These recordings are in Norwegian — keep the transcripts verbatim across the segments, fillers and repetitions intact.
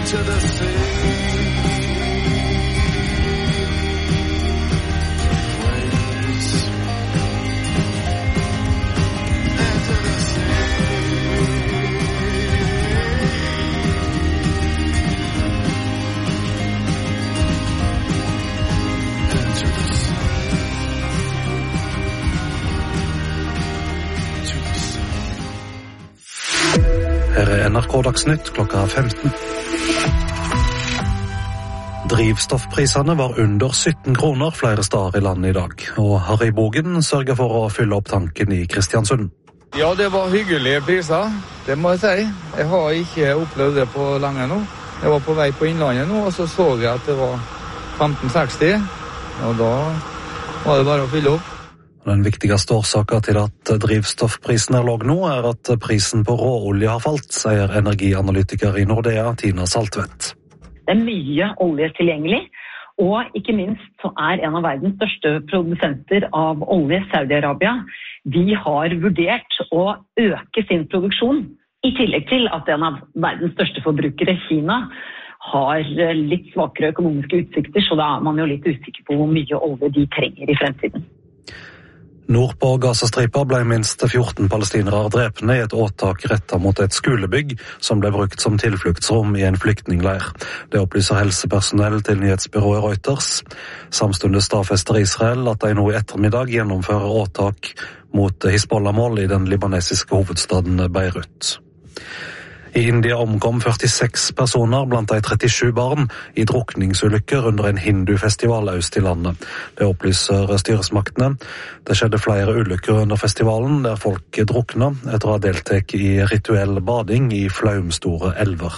Enter the sea. Her er N R K Dagsnytt klokka femten. Drivstoffprisene var under sytten kroner flere steder i landet i dag, og Harry Bogen sørger for å fylle opp tanken i Kristiansund. Ja, det var hyggelige priser, det må jeg si. Jeg har ikke opplevd det på lenge nå. Jeg var på vei på Innlandet nå, og så så jeg at det var femten seksti, og da var det bare å fylle opp. Den viktigste årsaken til at drivstoffprisen er lav nå, er at prisen på råolje har falt, sier energianalytiker i Nordea, Tina Saltvedt. Det er mye olje tilgjengelig, og ikke minst så er en av verdens største produsenter av olje, Saudi-Arabia, de har vurdert å øke sin produksjon, i tillegg til at en av verdens største forbrukere, Kina, har litt svakere økonomiske utsikter, så da er man jo litt usikker på hvor mye olje de trenger i fremtiden. Nord på Gazastripa ble minst fjorten palestinere drepne i et åtak rettet mot et skolebygg som ble brukt som tilfluktsrom i en flyktningleir. Det opplyser helsepersonell til nyhetsbyrået Reuters. Samtidig stadfester Israel at de nå i ettermiddag gjennomfører åtak mot Hizbollah-mål i den libanesiske hovedstaden Beirut. I India omkom førtiseks personer blant de trettisju barn i drukningsulykker under en hindufestival øst i landet. Det opplyser styresmaktene. Det skjedde flere ulykker under festivalen der folk drukna etter å ha deltatt i rituell bading i flaumstore elver.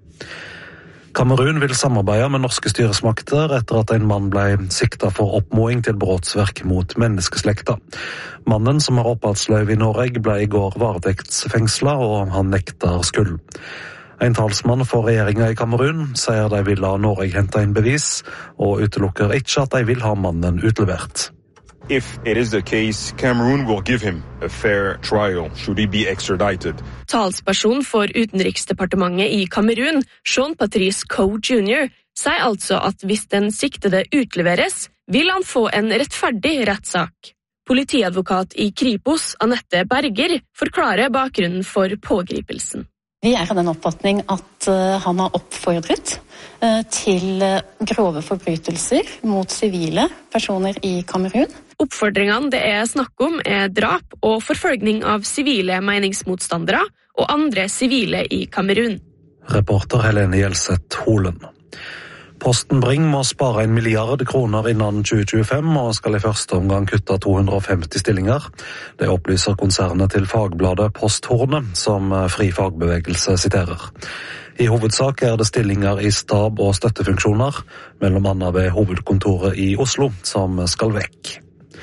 Kamerun vil samarbeide med norske styresmakter etter at en mann ble siktet for oppmåing til brotsverk mot menneskeslekta. Mannen som har oppholdsløyve i Norge ble i går varetektsfengslet, og han nekter skyld. En talsmann for regjeringen i Kamerun sier de vil ha Norge hente inn bevis, og utelukker ikke at de vil ha mannen utlevert. If it is the case, Cameroon will give him a fair trial should he be extradited. Talsperson for utenriksdepartementet i Kamerun, Jean-Patrice Coe junior, sier altså at hvis den siktede utleveres, vil han få en rettferdig rettssak. Politiadvokat i Kripos, Annette Berger, forklarer bakgrunnen for pågripelsen. Vi er av den oppfatning at han har oppfordret til grove forbrytelser mot sivile personer i Kamerun. Oppfordringene det er snakk om er drap og forfølgning av sivile meningsmotstandere og andre sivile i Kamerun. Reporter Helene Gjelseth Holen. Posten Bring må spare en milliard kroner innen tjue tjuefem og skal i første omgang kutte to hundre og femti stillinger. Det opplyser konsernet til fagbladet Posthornet, som Fri Fagbevegelse siterer. I hovedsak er det stillinger i stab- og støttefunksjoner, mellom annet ved hovedkontoret i Oslo, som skal vekk.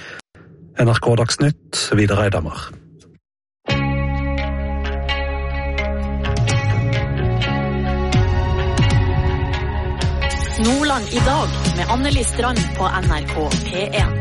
N R K Dagsnytt, Vidar Eidhammer. Nordland i dag med Anneli Strand på N R K P en.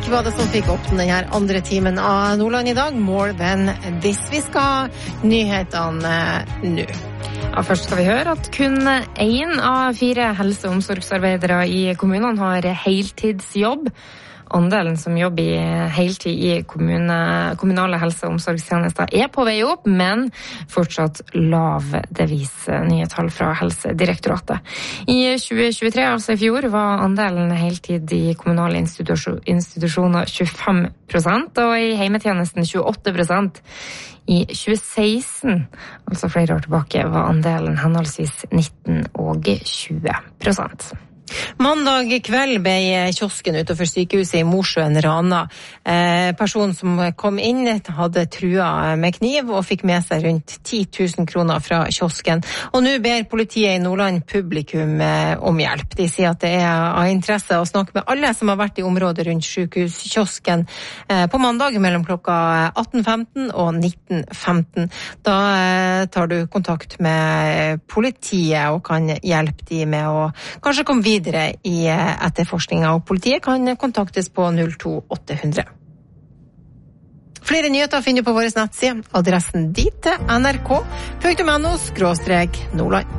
Hvilke var det som fikk åpne denne andre timen av Nordland i dag? More than this. Vi skal ha nyhetene nå. Ja, først skal vi høre at kun en av fire helse- og omsorgsarbeidere i kommunene har heltidsjobb. Andelen som jobber i heltid i kommune, kommunale helse- og omsorgstjenester er på vei opp, men fortsatt lav, det viser nye tall fra Helsedirektoratet. I tjue tjuetre, altså i fjor, var andelen heltid i kommunale institusjoner tjuefem prosent, og i heimetjenesten tjueåtte prosent. I tjue seksten, altså flere år tilbake, var andelen henholdsvis nitten og tjue prosent. Mandag kveld ble kiosken utenfor sykehuset i Mosjøen rana. Eh, personen som kom inn hadde trua med kniv og fikk med seg rundt ti tusen kroner fra kiosken. Og nå ber politiet i Nordland publikum eh, om hjelp. De sier at det er av interesse å snakke med alle som har vært i området rundt sykehuskiosken eh, på mandag mellom klokka atten femten og nitten femten. Da eh, tar du kontakt med politiet og kan hjelpe de med å kanskje komme videre i etterforskninga, og politiet kan kontaktes på null to åtte hundre. Flere nyheter finner du på vår nettside. Adressen dit til nrk punktum no skråstrek Nordland.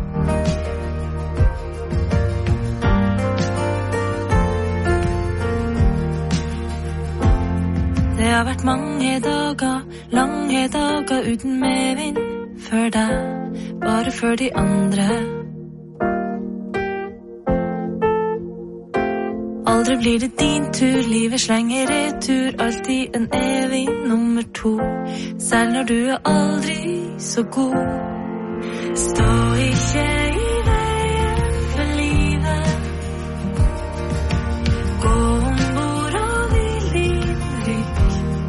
Det har vært mange dager, lange dager uten medvind. Før deg, bare for de andre. Aldri blir det din tur, livet slenger retur, alltid en evig nummer to. Selv når du er aldri så god. Stå ikke i veien for livet. Gå ombord og hvil din rygg.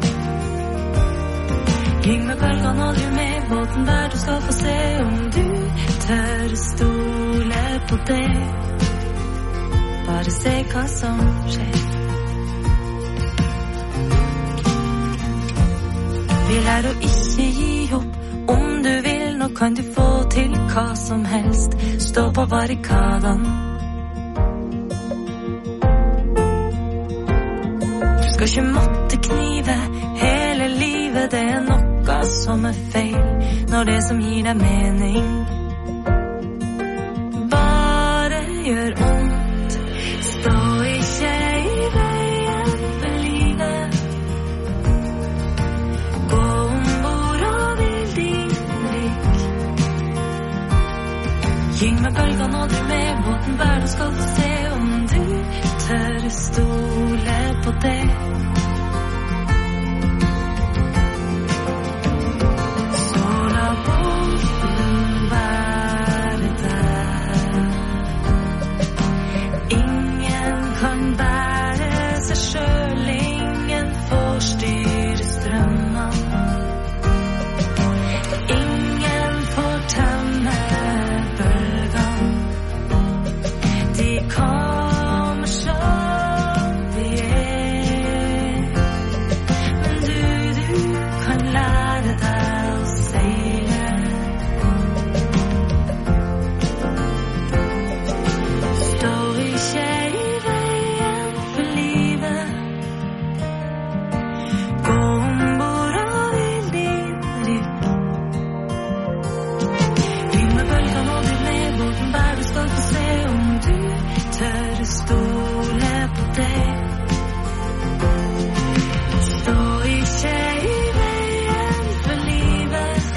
Gyng med bølgene aldri med båten der du skal få se om du tør stole på det. Bare se hva som skjer. Vi lærer å ikke gi opp. Om du vil, nå kan du få til hva som helst. Stå på barrikadene. Du skal ikke måtte knive hele livet. Det er noe som er feil når det som gir deg mening bare gjør om. Stå ikke i veien for livet. Gå ombord og hvil din rygg. Gyng med bølgene og du med båten hver du skal få se om du tør stole på det. Så la båten være der. Kan bære seg selv, ingen får styre strømmene. Ingen får temme bølgene. De kommer som de er. Men du, du kan lære deg å seile. Stå ikke i stole på deg. Stå ikke i veien for livet.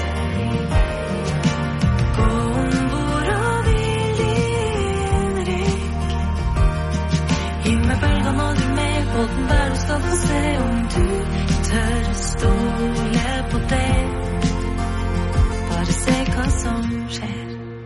Gå ombord og hvil din rygg. Gyng med bølgene og du med båten hver du skal få se om du tør stole på deg. Bare se hva som skjer.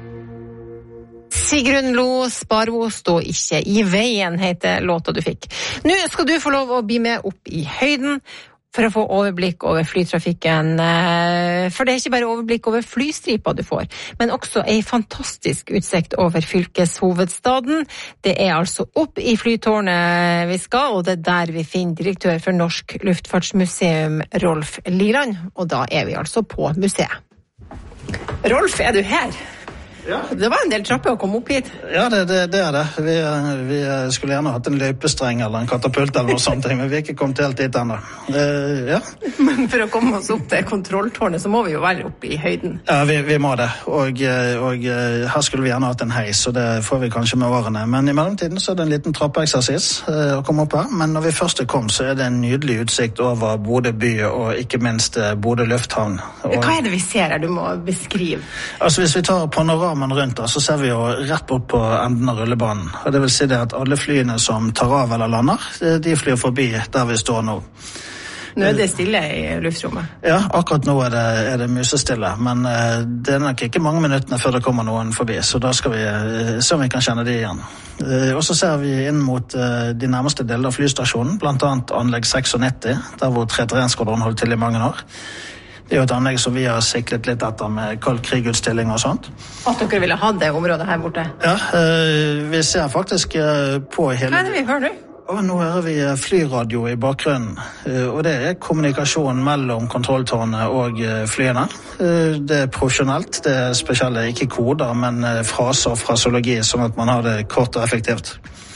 Sigrun Lo, Sparvo, stå ikke i veien, heter låta du fikk. Nå skal du få lov å bli med opp i høyden for å få overblikk over flytrafikken. For det er ikke bare overblikk over flystripa du får, men også en fantastisk utsikt over fylkeshovedstaden. Det er altså opp i flytårnet vi skal, og det er der vi finner direktør for Norsk Luftfartsmuseum, Rolf Liland. Og da er vi altså på museet. Rolf, er du her? Ja. Det var en del trapper å komme opp hit. Ja, det, det, det er det. Vi, vi skulle gjerne hatt en løypestreng eller en katapult eller noe sånt, men vi er ikke kommet helt dit enda. Uh, ja. Men for å komme oss opp til kontrolltårnet, så må vi jo være oppe i høyden. Ja, vi, vi må det. Og, og her skulle vi gjerne hatt en heis, og det får vi kanskje med årene. Men i mellomtiden så er det en liten trappeeksersis uh, å komme opp her. Men når vi først kom, så er det en nydelig utsikt over Bodø by, og ikke minst uh, Bodø lufthavn. Og, hva er det vi ser her du må beskrive? Altså, hvis vi tar panoramen rundt da, så ser vi jo rett bort på enden av rullebanen. Og det vil si det at alle flyene som tar av eller lander, de flyr forbi der vi står nå. Nå er det stille i luftrommet. Ja, akkurat nå er det, er det musestille, men uh, det er nok ikke mange minuttene før det kommer noen forbi, så da skal vi uh, se om vi kan kjenne de igjen. Uh, og så ser vi inn mot uh, de nærmeste deler av flystasjonen, blant annet anlegg nittito, der hvor tre tre en-skvadron holdt til i mange år. Det er jo et anlegg som vi har siklet litt etter med kald krigutstilling og sånt. At dere ville ha det området her borte? Ja, øh, vi ser faktisk øh, på hele... Hva er det vi hører nå? Og nå hører vi flyradio i bakgrunnen, uh, og det er kommunikasjon mellom kontrolltårnet og uh, flyene. Uh, det er profesjonelt, det er spesielle, ikke koder, men uh, fraser og fraseologi, sånn at man har det kort og effektivt.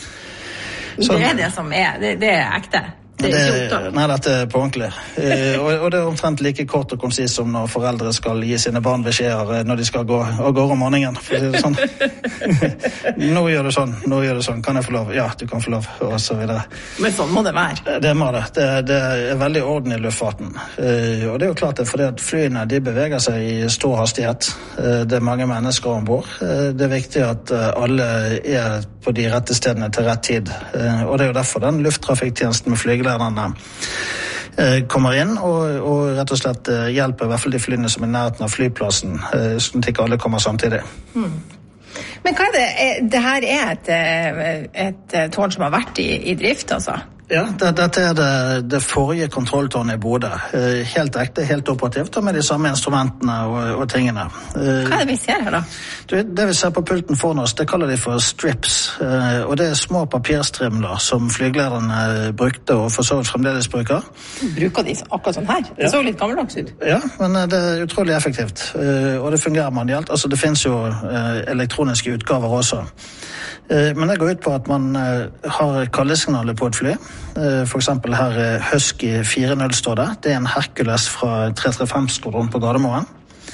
Så, det er det som er, det, det er ekte. Det det, nei, dette er på ordentlig. Eh, og, og det er omtrent like kort og konsis som når foreldre skal gi sine barn beskjeder når de skal gå og gå om morgenen. For det er sånn. Nå gjør du sånn, nå gjør du sånn. Kan jeg få lov? Ja, du kan få lov, og så videre. Men sånn må det være. Det må det. Det, det er veldig orden i luftfarten. Eh, og det er jo klart det, fordi at flyene de beveger seg i stor hastighet. Eh, det er mange mennesker ombord. Eh, det er viktig at alle er på de rette stedene til rett tid. Eh, og det er jo derfor den lufttrafikktjenesten med flygelederne kommer inn og, og rett og slett hjelper i hvert fall de flyene som er i nærheten av flyplassen, sånn at ikke alle kommer samtidig. Mm. Men hva er det? Det her er et, et tårn som har vært i, i drift, altså? Ja, det, dette er det, det forrige kontrolltårnet i Bodø. Helt ekte, helt operativt, og med de samme instrumentene og, og tingene. Hva er det vi ser her da? Det, det vi ser på pulten foran oss, det kaller de for strips. Og det er små papirstrimler som flygelederne brukte og for så vidt fremdeles bruker. Bruker de akkurat sånn her? Det så litt gammeldags ut. Ja, men det er utrolig effektivt. Og det fungerer manuelt. Altså, det finnes jo elektroniske utgaver også. Men det går ut på at man har kallesignaler på et fly. For eksempel her Husky fire null står det. Det er en Hercules fra tre tre fem-skvadron på Gardermoen.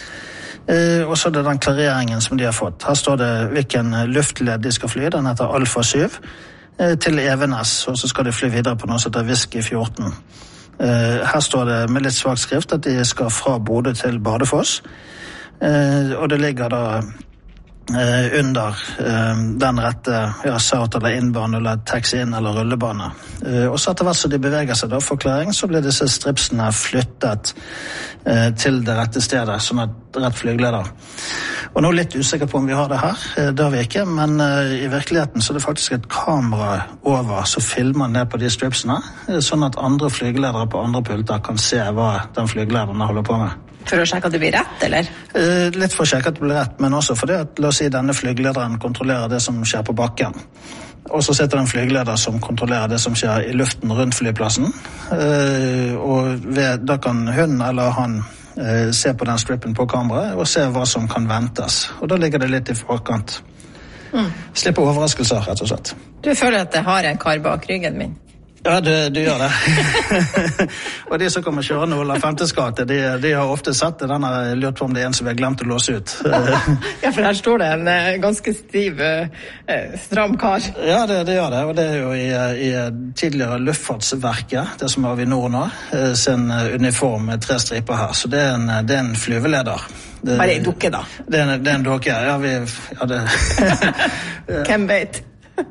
Og så er det den klareringen som de har fått. Her står det hvilken luftled de skal fly. Den heter Alfa syv til Evenes, og så skal de fly videre på noe som heter Whisky fjorten. Her står det med litt svak skrift at de skal fra Bodø til Bardufoss. Og det ligger da Uh, under uh, den rette ja, south eller innbane eller taxi inn eller rullebane. Uh, og så etter hvert så de beveger seg da for klarering, så blir disse stripsene flyttet uh, til det rette stedet, som er rett flygeleder. Og nå er jeg litt usikker på om vi har det her, uh, det har vi ikke, men uh, i virkeligheten så er det faktisk et kamera over, så filmer ned på de stripsene, uh, sånn at andre flygeledere på andre pulter kan se hva den flygelederen holder på med. For å sjekke at det blir rett, eller? Eh, litt for å sjekke at det blir rett, men også fordi at, la oss si, denne flygelederen kontrollerer det som skjer på bakken. Og så sitter det en flygeleder som kontrollerer det som skjer i luften rundt flyplassen. Eh, og ved, da kan hun eller han eh, se på den strippen på kameraet og se hva som kan ventes. Og da ligger det litt i forkant. Mm. Slipper overraskelser, rett og slett. Du føler at jeg har en kar bak ryggen min? Ja, du, du gjør det. Og de som kommer kjørende Ola Femtes gate, de, de har ofte sett det. Den har lurt på om det er en som vi har glemt å låse ut. Ja, for her står det en uh, ganske stiv, uh, stram kar. Ja, det, det gjør det. Og det er jo i, i tidligere Luftfartsverket, det som er Avinor nå, sin uniform med tre striper her. Så det er en, det er en flyveleder. Det, Bare en dukke, da. Det er, det er en dukke, ja. Vi, ja det. Hvem vet?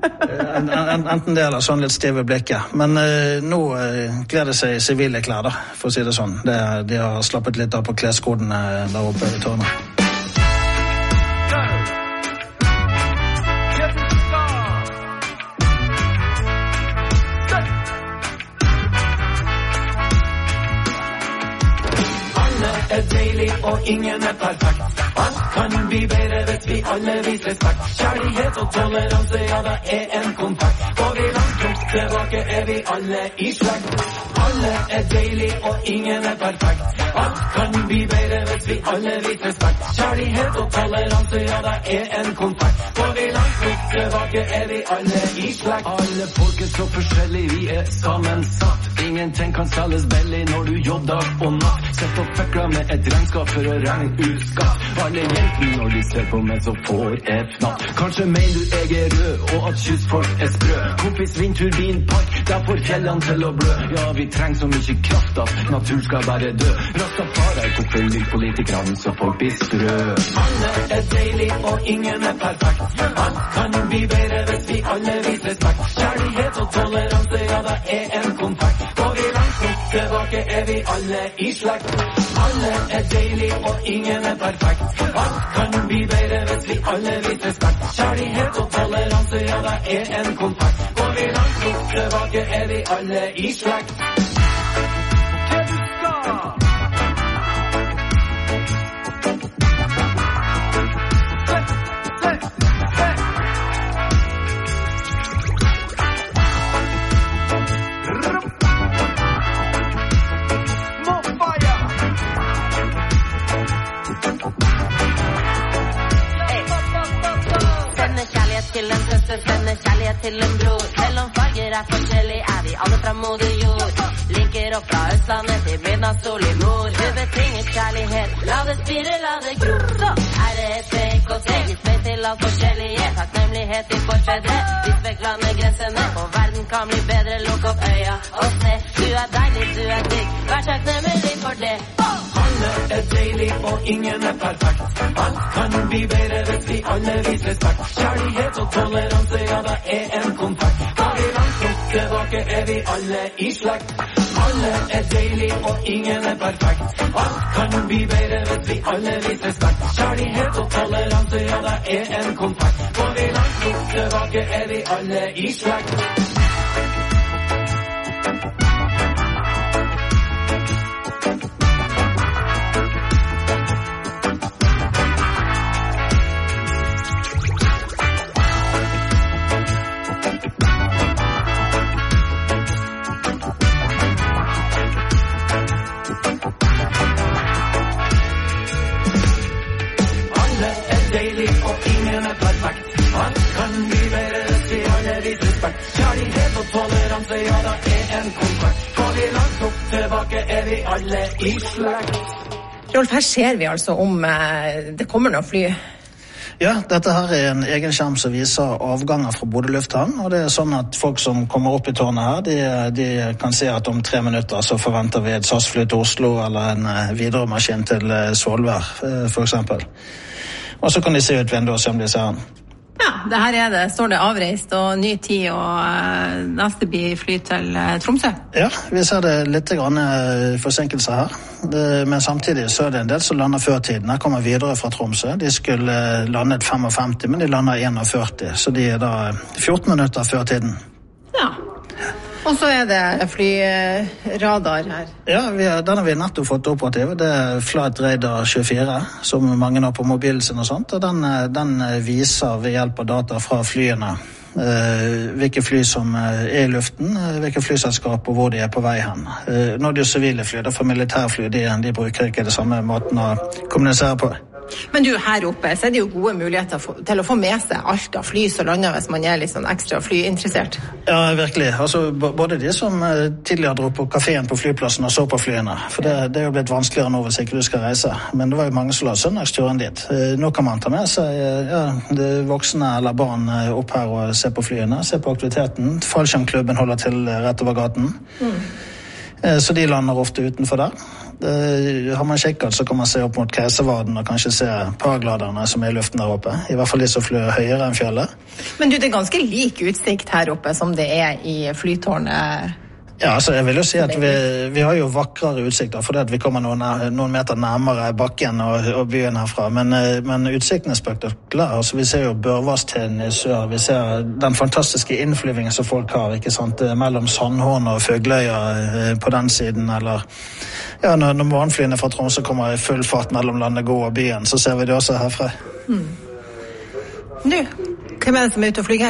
Enten det eller sånn litt stive blikket. Men uh, nå uh, gleder det seg i sivile klær, da, for å si det sånn. Det, de har slappet litt av på kleskodene der oppe i tårnet. Alle er deilig og ingen er perfekt. Alt kan bli bedre hvis vi alle viser respekt. Kjærlighet og toleranse, ja, det er en kontakt. Går vi langt nok tilbake, er vi alle i slekt. Alle er deilig og ingen er perfekt. Alt kan bli bedre hvis vi alle viser respekt. Kjærlighet og toleranse, ja, det er en konfekt. Går vi langt nok tilbake, er vi alle i slekt. Alle folk er så forskjellige, vi er sammensatt. Ingenting kan selges billig når du jobber og natt. Sett og fekler med et regnskap for å regne ut skatt. Alle jentene når de ser på meg så får jeg fnatt. Kanskje mener du jeg er rød, og at kystfolk er sprø. Kompis vindturbinpark, der får fjellene til å blø. Ja, vi trenger så mye kraft at natur skal bare dø. Rastafari tok for litt politikerne så folk blir sprø. Alle er deilig og ingen er perfekt. Alt kan bli bedre hvis vi alle viser respekt. Kjærlighet og toleranse, ja, det er en konfekt. Går vi langt nok tilbake, er vi alle i slekt. Alle er deilig og ingen er perfekt. Alt kan bli bedre hvis vi alle viser respekt. Kjærlighet og toleranse, ja, det er en konfekt. Går vi langt nok tilbake, er vi alle i slekt. Til en søster, sender kjærlighet til en bror. Selv om farger er forskjellig, er vi alle fra moder jord. Linker opp fra Østlandet til midnattssol i nord. Ubetinget kjærlighet, la det spire, la det gro. Så er det et pek og tre, gitt meg til alt forskjellige. Takknemlighet til forfedre, viss vekk landegrensene. For verden kan bli bedre, lukk opp øya og se. Du er deilig, du er digg, vær takknemlig for det. Alle er deilig og ingen er perfekt. Alt kan bli bedre hvis vi alle viser respekt. Kjærlighet og toleranse, ja, det er en konfekt. Går vi langt nok tilbake, er vi alle i slekt. Alle er deilig og ingen er perfekt. Alt kan bli bedre hvis vi alle viser respekt. Kjærlighet og toleranse, ja, det er en konfekt. Går vi langt nok tilbake, er vi alle i slekt. Rolf, her ser vi altså om det kommer noen fly. Ja, dette her er en egen skjerm som viser avganger fra Bodø lufthavn, og det er sånn at folk som kommer opp i tårnet her, de, de kan se at om tre minutter så forventer vi et S A S-fly til Oslo eller en videremaskin til Svolvær, for eksempel. Og så kan de se ut vinduet og se om de ser den. Ja, det her er det. Står det avreist og ny tid, og uh, neste blir fly til uh, Tromsø? Ja, vi ser det litt grann forsinkelser her. Det, men samtidig så er det en del som lander før tiden. Her kommer videre fra Tromsø. De skulle landet femogfemti, men de lander førtién, så de er da fjorten minutter før tiden. Ja. Og så er det flyradar her. Ja, vi er, den har vi nettopp fått operativ. Det er Flight Radar tjuefire, som mange har på mobilen sin og sånt. Og den, den viser ved hjelp av data fra flyene eh, hvilke fly som er i luften, hvilke flyselskap og hvor de er på vei hen. Eh, når de er sivile fly, da for militærfly, de, de bruker ikke det samme måten å kommunisere på. Men du, her oppe så er det jo gode muligheter for, til å få med seg alt av fly så lander hvis man er litt sånn ekstra flyinteressert. Ja, virkelig. Altså, både de som tidligere dro på kaféen på flyplassen og så på flyene, for det, det er jo blitt vanskeligere nå hvis ikke du skal reise. Men det var jo mange som la søndagsturen dit. Nå kan man ta med seg ja, det voksne eller barn opp her og se på flyene, se på aktiviteten. Fallskjermklubben holder til rett over gaten. Mm. Så de lander ofte utenfor der. Uh, har man kikket, så kan man se opp mot Keiservaden og kanskje se paragladerne som er i luften der oppe. I hvert fall de som flyr høyere enn fjellet. Men du, det er ganske lik utsikt her oppe som det er i flytårnet. Ja, altså jeg vil jo si at vi, vi har jo vakrere utsikter fordi at vi kommer noen, noen meter nærmere bakken og, og byen herfra. Men, men utsikten er spektakulær. Altså, vi ser jo Børvastenen i sør. Vi ser den fantastiske innflyvingen som folk har, ikke sant? Mellom Sandhorn og Føgløya på den siden, eller ja, når, når morgenflyene fra Tromsø kommer i full fart mellom Landegård og byen, så ser vi det også herfra. Mm. Du, hvem er det som er ute og flyger her?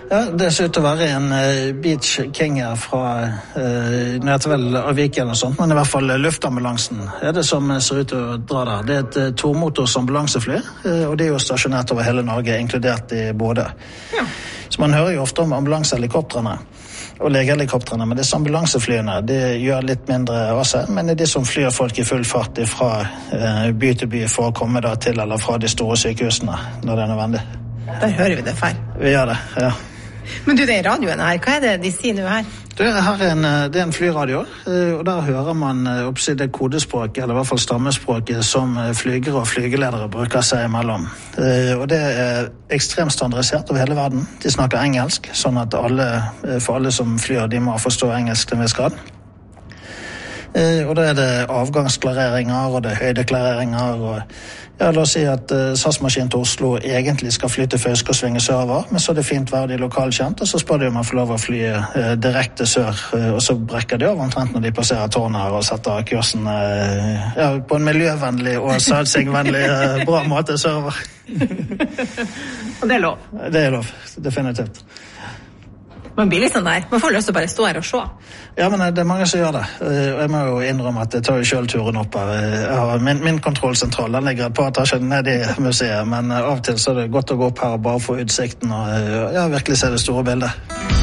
Ja, det ser ut til å være en uh, Beach King her fra uh, nå heter vel Avik eller noe sånt, men i hvert fall luftambulansen er det som ser ut til å dra der. Det er et uh, tomotors ambulansefly, uh, og det er jo stasjonert over hele Norge, inkludert i Bodø. Ja. Så man hører jo ofte om ambulansehelikoptrene og legehelikoptrene, men disse ambulanseflyene, de gjør litt mindre av seg, men det er de som flyr folk i full fart fra uh, by til by for å komme da til eller fra de store sykehusene når det er nødvendig. Der hører vi det feil. Vi gjør det, ja. Men du, det er radioen her. Hva er det de sier nå her? Det er, her er en, det er en flyradio, og der hører man oppsi det kodespråket, eller i hvert fall stammespråket, som flygere og flygeledere bruker seg imellom. Og det er ekstremt standardisert over hele verden. De snakker engelsk, sånn at alle, for alle som flyr, de må forstå engelsk til en viss grad. Og da er det avgangsklareringer, og det er høydeklareringer, og ja, la oss si at uh, SAS-maskinen til Oslo egentlig skal fly til Fauske og svinge sørover, men så er det fint vær de lokalkjent, og så spør de om man får lov å fly uh, direkte sør, uh, og så brekker de av omtrent når de plasserer tårnet her og setter kursen uh, ja, på en miljøvennlig og saltsigvennlig uh, bra måte sørover. Og det er lov? Det er lov, definitivt. Man blir litt sånn der, man får lyst til å bare stå her og se. Ja, men det er mange som gjør det. Og jeg må jo innrømme at jeg tar jo selv turen opp her. Jeg har min, min kontrollsentral, den ligger et par etasjer ned i museet, men av og til så er det godt å gå opp her og bare få utsikten og ja, virkelig se det store bildet.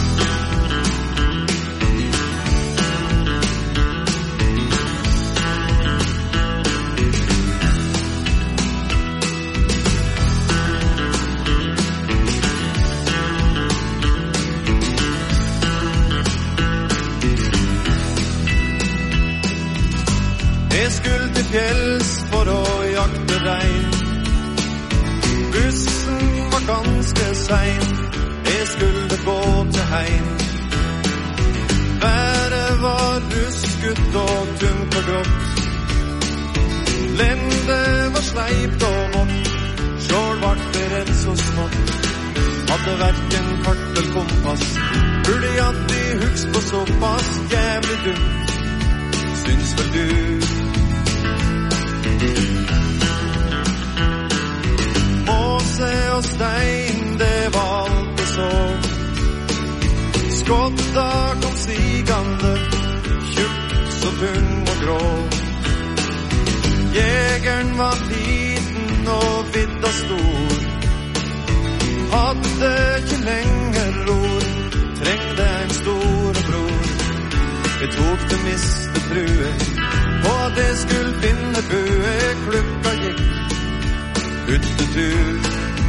Fjells for å jakte regn. Bussen var ganske sein, jeg skulle gå til heim. Været var rusket og tungt og grått. Lendet var sleipt og vått, sjål vart det rett så smått. Hadde hverken kart eller kompass, burde jeg alltid husk på såpass jævlig dumt, syns vel du. Måse og stein, det var alt jeg så. Skotta kom sigande, tjukk så tung og grå. Jegeren var liten og vidda stor, hadde ikke lenger ror, trengte en stor bror. Jeg tok det miste frue, på at jeg skulle finne bue, klukka gikk utetur.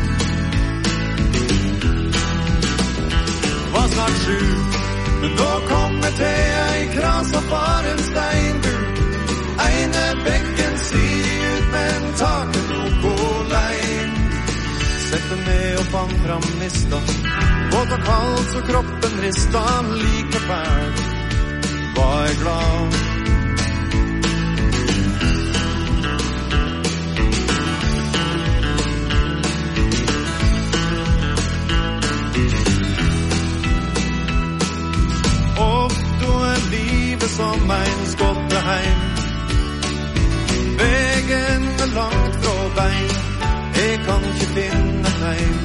Var snart sju, men da kom jeg til ei kras og var en steinbur. Eine bekken sier ut, men taket nok og lein. Sette ned og fann fram nista, våt og kaldt så kroppen rista, like fælt var jeg glad. Som en skotteheim, vegen er langt fra bein, jeg kan ikke finne heim.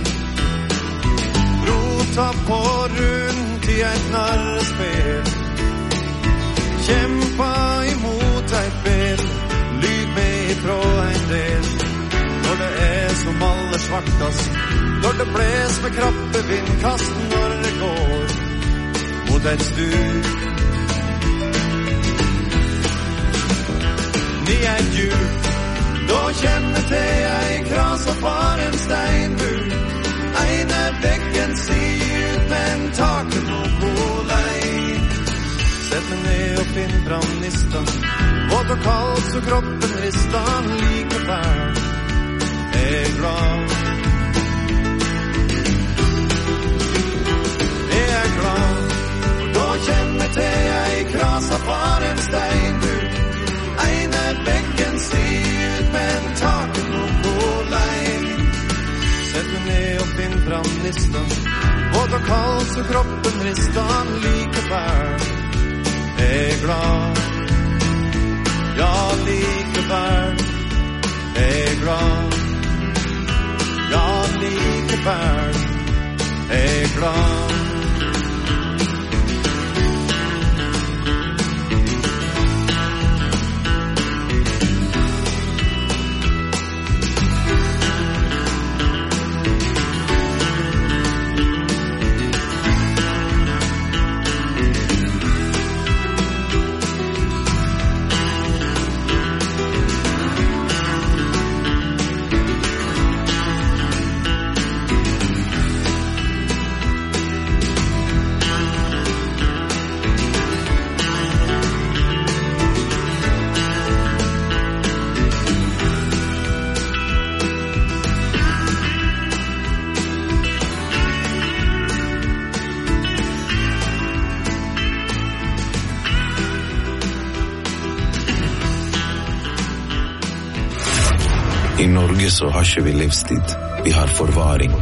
Rota på rundt i et narrespel, kjempa imot et bel, lyd meg ifra en del. Når det er som aller svartast, når det bles med krappe vindkast, når det går mot et stur. I et hjul, da kjenner til ei kras og far en steinbur. Eine bekken sier ut, men taket noe lein. Sett meg ned og finn fram nista, våt og kaldt så kroppen rista, like fælt jeg er glad. Jeg er glad, og da kjenner til ei kras og far en steinbur. Eine bekken sier ut, men taket noe lein. Sett meg ned og finn fram nista, våt og kaldt så kroppen rista, like fælt jeg er glad. Ja, like fælt jeg er glad. Ja, like fælt jeg er glad. I Norge så har ikke vi livstid. Vi har forvaring.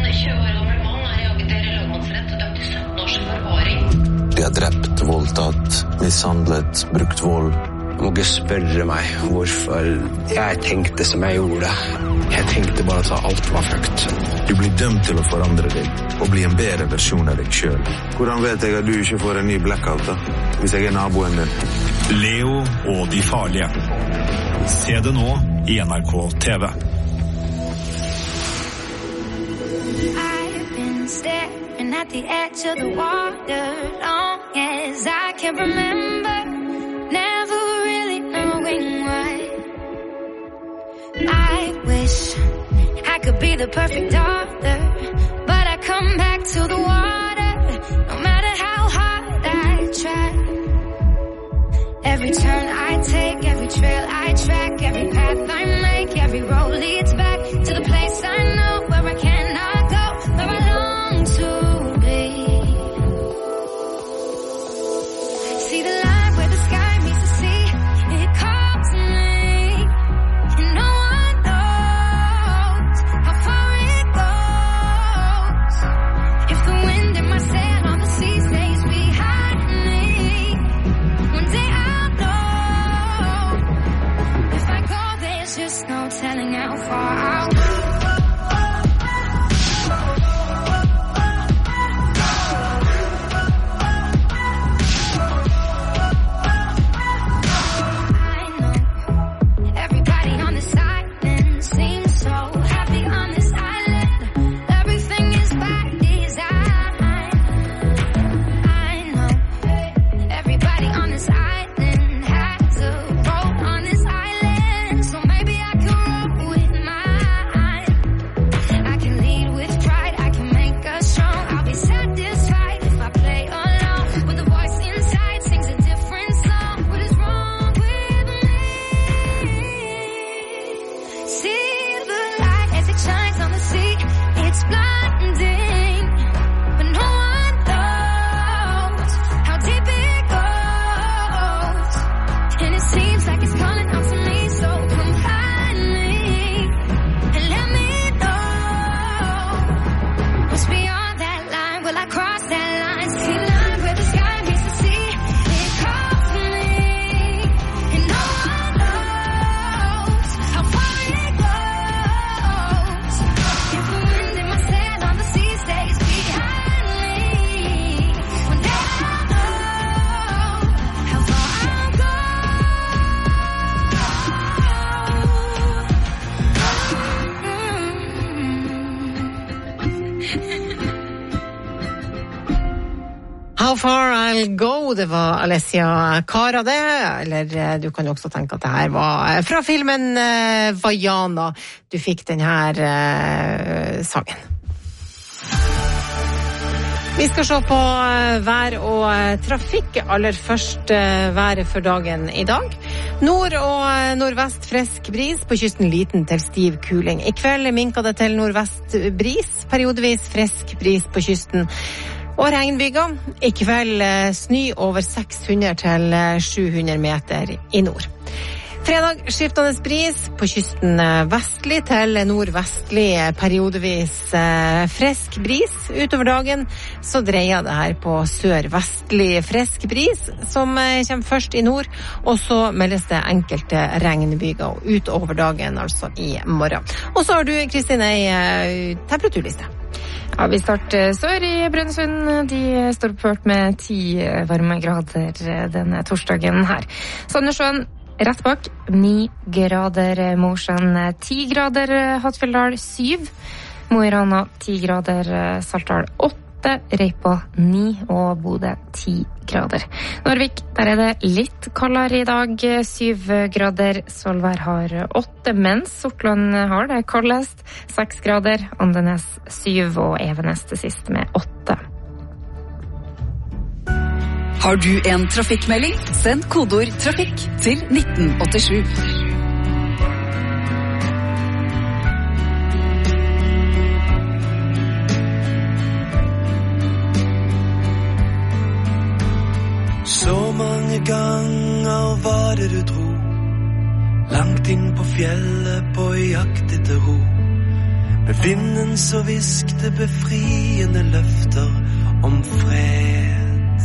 De har drept, voldtatt, mishandlet, brukt vold. Du må ikke spørre meg hvorfor jeg tenkte som jeg gjorde. Jeg tenkte bare at alt var fucked. Du blir dømt til å forandre deg, og bli en bedre versjon av deg selv. Hvordan vet jeg at du ikke får en ny blackout da, hvis jeg er naboen din? Leo og de farlige. Se det nå i N R K T V. I've been staring at the edge of the water long as I can remember, never really knowing why. I wish I could be the perfect daughter, but I come back to the water no matter how hard I try. Every turn I take, every trail I track, every path I make, every road leads back to the place I know where I cannot go, where I long to be. See the line where the sky meets the sea, it calls me, and no one knows how far it goes. If the wind in my sail on the sea stays behind me, one day I'll know. If I go, there's just no telling how far I'll go. How Far I'll Go, det var Alessia Cara det, eller du kan jo også tenke at det her var fra filmen uh, Vaiana. Du fikk den her uh, sangen. Vi skal se på vær og trafikk. Aller først været for dagen i dag. Nord og nordvest frisk bris, på kysten liten til stiv kuling. I kveld minker det til nordvest bris, periodevis frisk bris på kysten. Og regnbyger. I kveld snø over seks hundre til sju hundre meter i nord. Fredag skiftende bris, på kysten vestlig til nordvestlig, periodevis frisk bris. Utover dagen så dreier det her på sørvestlig frisk bris, som kommer først i nord, og så meldes det enkelte regnbyger utover dagen, altså i morgen. Og så har du, Kristine, ei temperaturliste. Ja, vi starter sør i Brønnøysund. De står på ført med ti varmegrader denne torsdagen her. Sandnessjøen rett bak, ni grader. Mosjøen, ti grader. Hattfjelldal, syv. Mo i Rana, ti grader. Saltdal, åtte. Reipa, ni. Og Bodø, ti grader. Narvik, der er det litt kaldere i dag, syv grader. Svolvær har åtte, mens Sortland har det kaldest, seks grader. Andenes, syv, og Evenes til sist med åtte. Har du en trafikkmelding? Send kodeord trafikk til nitten åttisju. Så mange ganger var det du dro, Langt inn på fjellet på jakt etter ro. Med vinden så viskte befriende løfter om fred.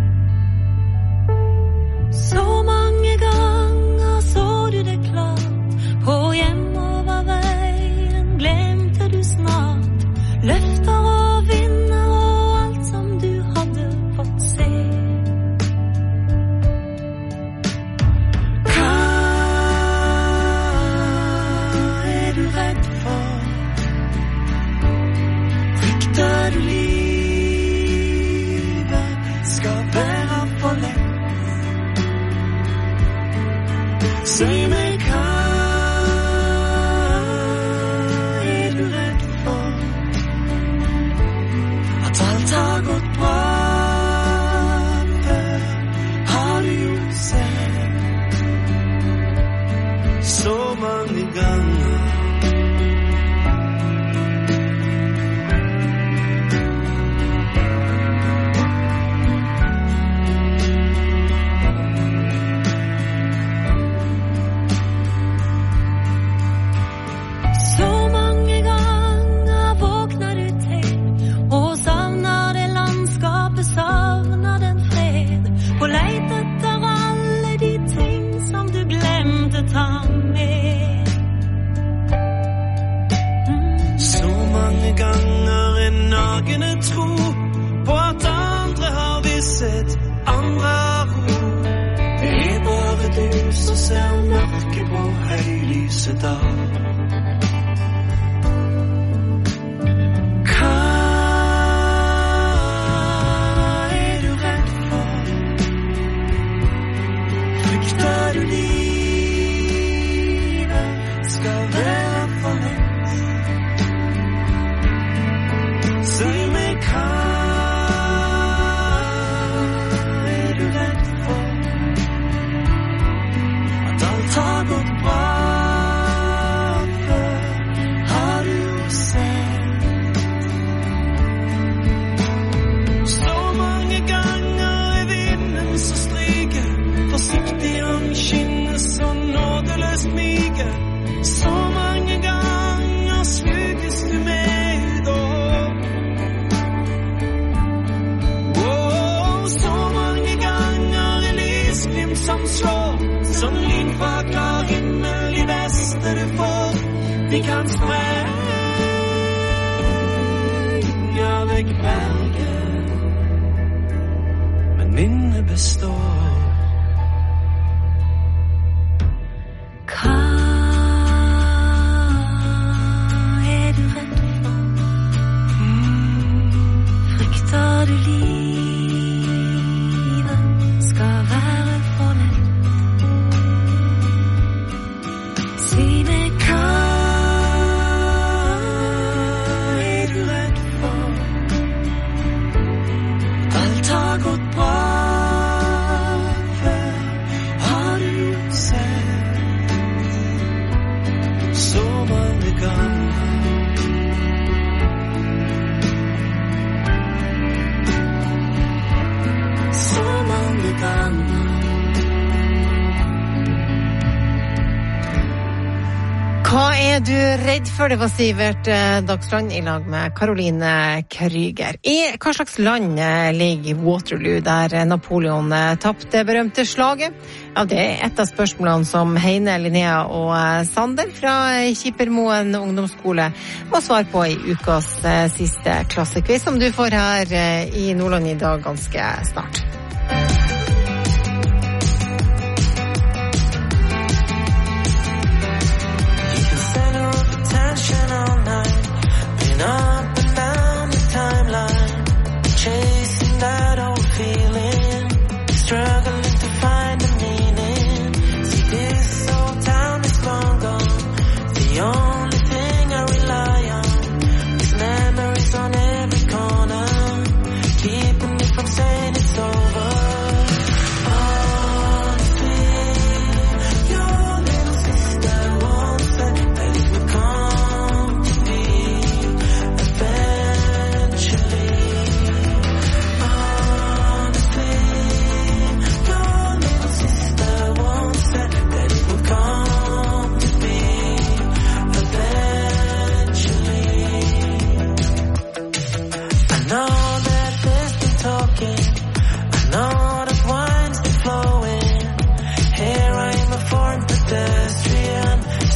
Så mange ganger så du det klart. På hjemoverveien glemte du snart. Løfter og vinder og alt som du hadde fått se. Hva er du redd for? Frykter du livet skal være for lett? Si meg hva er du redd for? At alt har gått bra før, har du jo sett så mange ganger. Så mange ganger våkner du til og savner det landskapet, savner den fred, og leit etter alle de ting som du glemte ta med. Så mange ganger en nagende tro på at andre har visshet, andre har ro. Det er bare du som ser mørket på høylyset dag. Hva er du redd for? Frykter du livet skal være for lett? Si meg hva er du redd for? At alt har gått bra før, har du jo sett så mange ganger er vinden som stryker, forsiktig om skinnet så nådeløst myke. Så mange ganger sluges du med og oh, så mange ganger er lysglimt som slår, som lyn fra klar himmel i beste du får. Vi kan sprenge vekk berget, men minnet består. Hva er du redd for? Frykter du livet skal være for lett? Si meg hva er du redd for? Alt har gått bra før, har du jo sett så mange ganger. Så mange ganger. Hva er du redd for? Det var Sivert eh, Dagsland i lag med Caroline Kryger. I hva slags land eh, ligger Waterloo, der eh, Napoleon eh, tappte det berømte slaget? Ja, det er et av spørsmålene som Heine, Linnea og eh, Sander fra eh, Kippermoen ungdomsskole må svare på i ukas eh, siste klassekviss, som du får her eh, i Nordland i dag ganske snart. Center of attention all night, been up and down the timeline, chasing that old feeling, struggling to find a meaning. See, this old town is long gone, the only thing I rely on is memories on every corner, keeping me from saying it's over.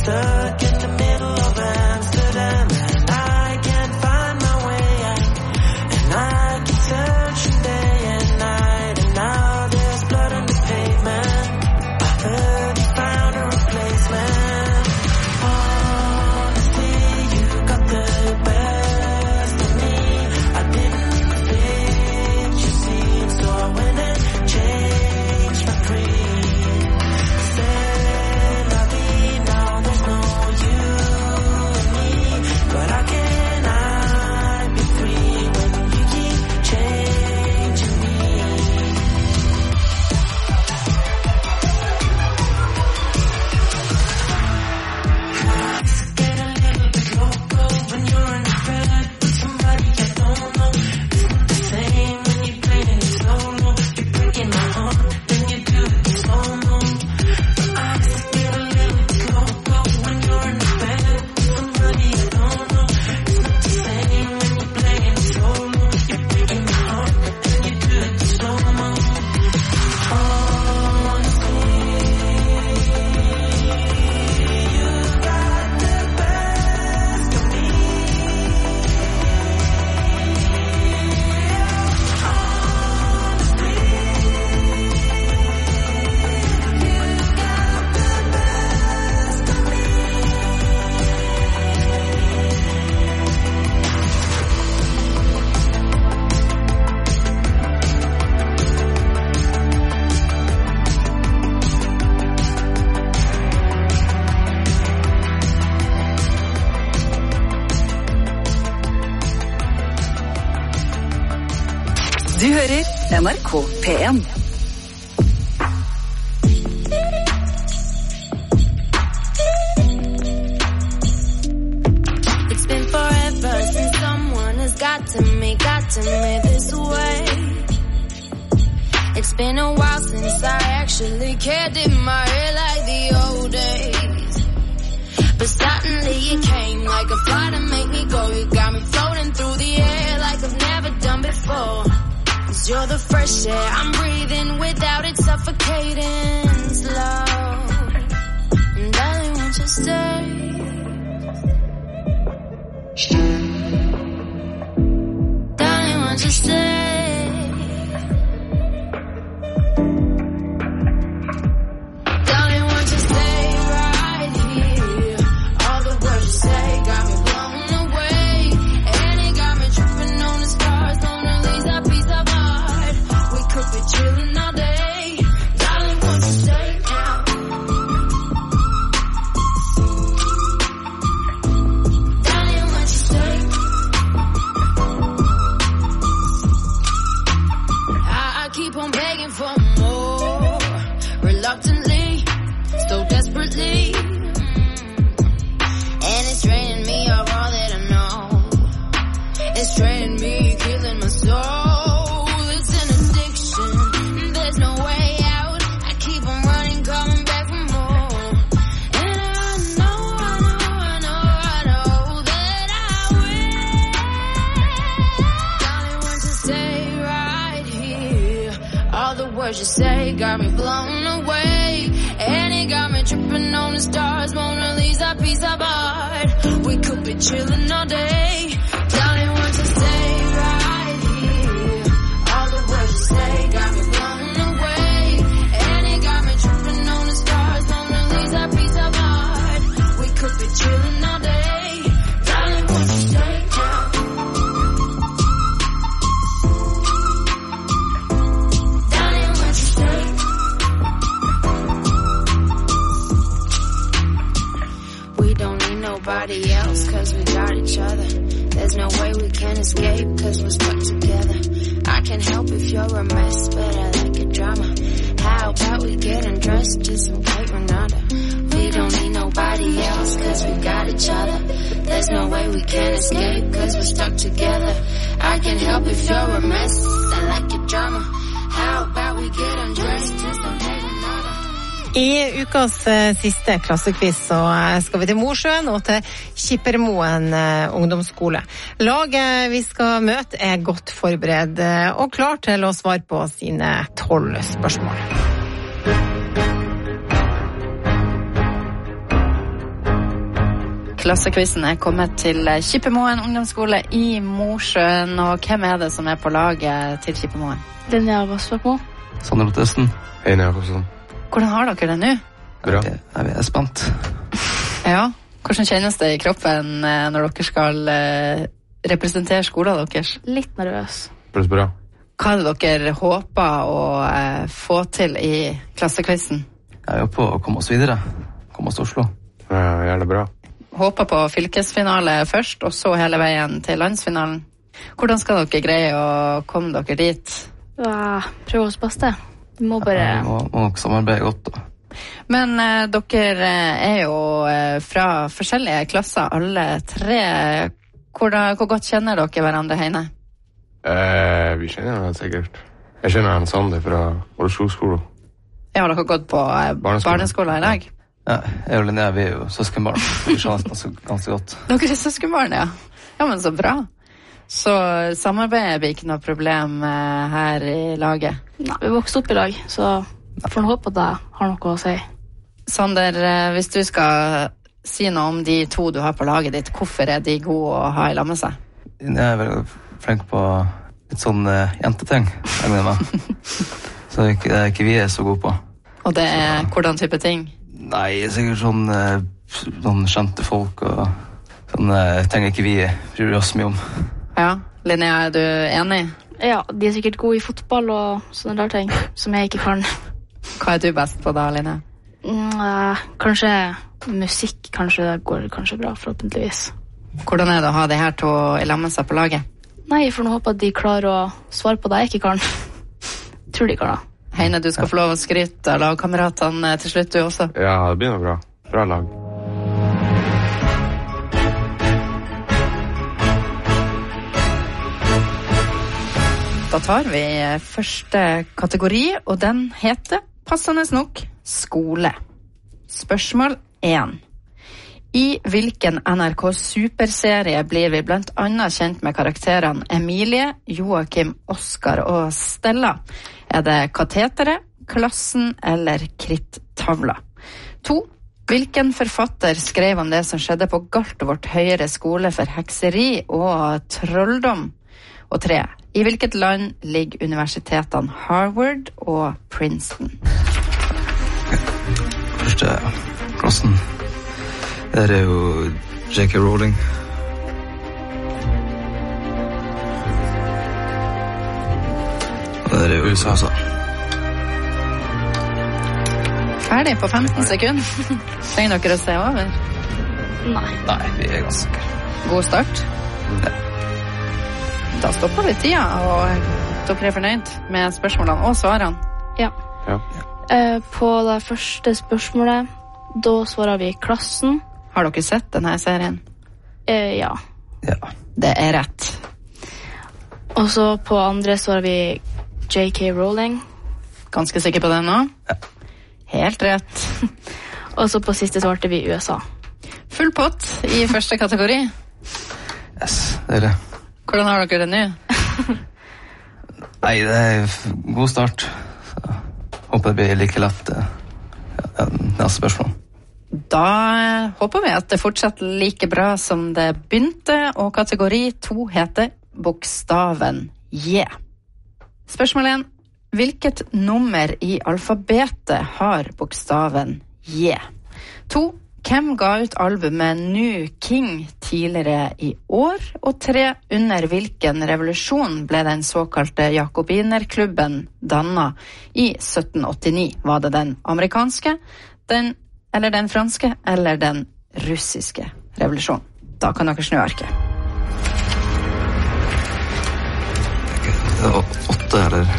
stuck in the middle of Amsterdam, and I can't find my way out. And I keep searching day and night, and now there's blood on the pavement. I heard you found a replacement. Honestly, you got the best of me. I didn't fit your scene, so I went and changed my creed. C'est la vie, now there's no you and me. But how can I be free when you keep changing me? Get a little bit loco when you're in the bed with somebody I don't know. It's not the same when you play it solo. You're breaking my heart, then you do it slow-mo. I just get a little bit loco when you're in the bed with somebody I don't know. It's not the same when you play it solo. You're breaking my heart, then you do it slow-mo. Honestly, you got the best of me. Du hører N R K P en. It's been forever since someone has got to me, got to me this way. It's been a while since I actually cared in my hair like the old days. But suddenly you came like a fly to make me go. You got me floating through the air like I've never done before. Cause you're the fresh air I'm breathing, without it suffocating slow. And darling, won't you stay? Darling, won't you stay? Darling, won't you stay right here? All the words you say got me blown away, and it got me tripping on the stars. Don't release that piece of art. We could be chilling all day. Darling, won't you stay now? Darling, won't you stay? I, I keep on begging for more, reluctantly, so desperately. And it's draining me of all that I know. It's draining me, killing my soul. It's an addiction, there's no way out. I keep on running, coming back for more. And I know, I know, I know, I know that I will. Darling, won't you stay right here? All the words you say got me blown away, and it got me tripping on the stars. Won't release that piece of art. We could be chilling all day. Darling, won't you stay right here? All the words you say got me blown away, and it got me tripping on the stars. Won't release that piece of art. We could be chilling all day. Darling, won't you stay now? Darling, won't you stay? We don't need nobody else, cause we got each other. There's no way we can escape, cause we're stuck together. I can help if you're a mess, but I like your drama. How about we get undressed to some Kate Renata? We don't need nobody else, cause we got each other. There's no way we can escape, cause we're stuck together. I can help if you're a mess, I like your drama. How about we get undressed to some Kate Renata? I ukas eh, siste klassekviss så eh, skal vi til Mosjøen og til Kippermoen eh, ungdomsskole. Laget vi skal møte er godt forberedt eh, og klar til å svare på sine tolv spørsmål. Klassekvissen er kommet til Kippemoen ungdomsskole i Mosjøen, og hvem er det som er på laget til Kippemoen? Linnea Vassbakmo. Sander Ottesen. Heine Jakobsen. Hvordan har dere det nå? Bra. Jeg er spent. Ja, hvordan kjennes det i kroppen når dere skal representere skolen deres? Litt nervøs. Pluss bra. Hva er det dere håper å få til i klassekvissen? Jeg er på å komme oss videre. Komme oss til Oslo. Ja, gjerne bra. Håper på fylkesfinale først, og så hele veien til landsfinalen. Hvordan skal dere greie å komme dere dit? Ja, prøve oss beste. Vi må bare... Ja, vi må, må nok samarbeide godt da. Men eh, dere er jo eh, fra forskjellige klasser, alle tre. Hvor, hvor godt kjenner dere hverandre, Heine? Eh, vi kjenner han sikkert. Jeg kjenner han Sander fra Ålesjøskolen. Ja, har dere gått på eh, barneskolen i dag? Ja, jeg og Linnea, vi er jo søskenbarn. Vi skjønner ganske, ganske godt. Dere er søskenbarn, ja. Ja, men så bra. Så samarbeidet blir ikke noe problem eh, her i laget? Nei, vi vokste opp i lag, så jeg får håpe at jeg har noe å si. Sander, eh, hvis du skal si noe om de to du har på laget ditt, hvorfor er de gode å ha i lag med seg? Jeg er veldig flink på litt sånn uh, jenteting, jeg mener meg. Så det er ikke, det er ikke vi er så gode på. Og det er hvordan type ting? Nei, sikkert sånn, uh, sånn skjønte folk og sånn uh, ting ikke vi bryr oss mye om. Ja, Linnea, er du enig? Ja, de er sikkert gode i fotball og sånne der ting, som jeg ikke kan. Hva er du best på da, Linnea? Mm, uh, kanskje musikk, kanskje det går kanskje bra, forhåpentligvis. Hvordan er det å ha de her to i lag med seg på laget? Nei, jeg får nå håpe at de klarer å svare på det jeg ikke kan. Tror de kan da. Heine, du skal få lov å skryte av lagkameratene til slutt, du også. Ja, det blir noe bra. Bra lag. Da tar vi første kategori, og den heter, passende nok, skole. Spørsmål én. I hvilken N R K superserie blir vi blant annet kjent med karakterene Emilie, Joakim, Oskar og Stella? Er det Kateteret, Klassen eller Krittavla? To. Hvilken forfatter skrev om det som skjedde på Galtvort høyere skole for hekseri og trolldom? Og tre. I hvilket land ligger universitetene Harvard og Princeton? Første Klassen. Der er jo J K Rowling. Og der er jo U S A. Ferdig på femten sekunder. Trenger dere å se over? Nei. Nei, vi er ganske sikre. God start. Ja. Da stopper vi tida, og dere er fornøyd med spørsmålene og svarene. Ja. Ja. Eh, på det første spørsmålet, da svarer vi Klassen. Har dere sett denne serien? Eh, ja. Ja. Det er rett. Og så på andre svarer vi J K Rowling. Ganske sikker på det nå? Ja. Helt rett. Og så på siste svarte vi U S A. Full pott i første kategori. Yes, det er det. Hvordan har dere det nå? Nei, det er god start. Så håper det blir like lett ja, neste spørsmål. Da håper vi at det fortsetter like bra som det begynte, og kategori to heter bokstaven J. Spørsmål én. Hvilket nummer i alfabetet har bokstaven J? To. Hvem ga ut albumet New King tidligere i år? Og tre. Under hvilken revolusjon ble den såkalte Jakobinerklubben dannet i sytten åttini? Var det den amerikanske, den eller den franske, eller den russiske revolusjonen? Da kan dere snu arket. Det er åtte, eller?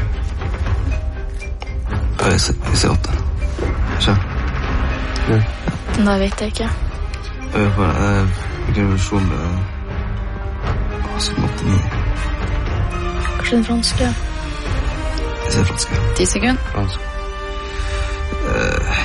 Ja, jeg sier åtte. Ikke? Ja. Nei, vet jeg ikke. Jeg vet bare, det er hvilken revolusjon ble det? sytten åttini. Kanskje den franske? Jeg sier franske. Ti sekunder. Fransk. Uh,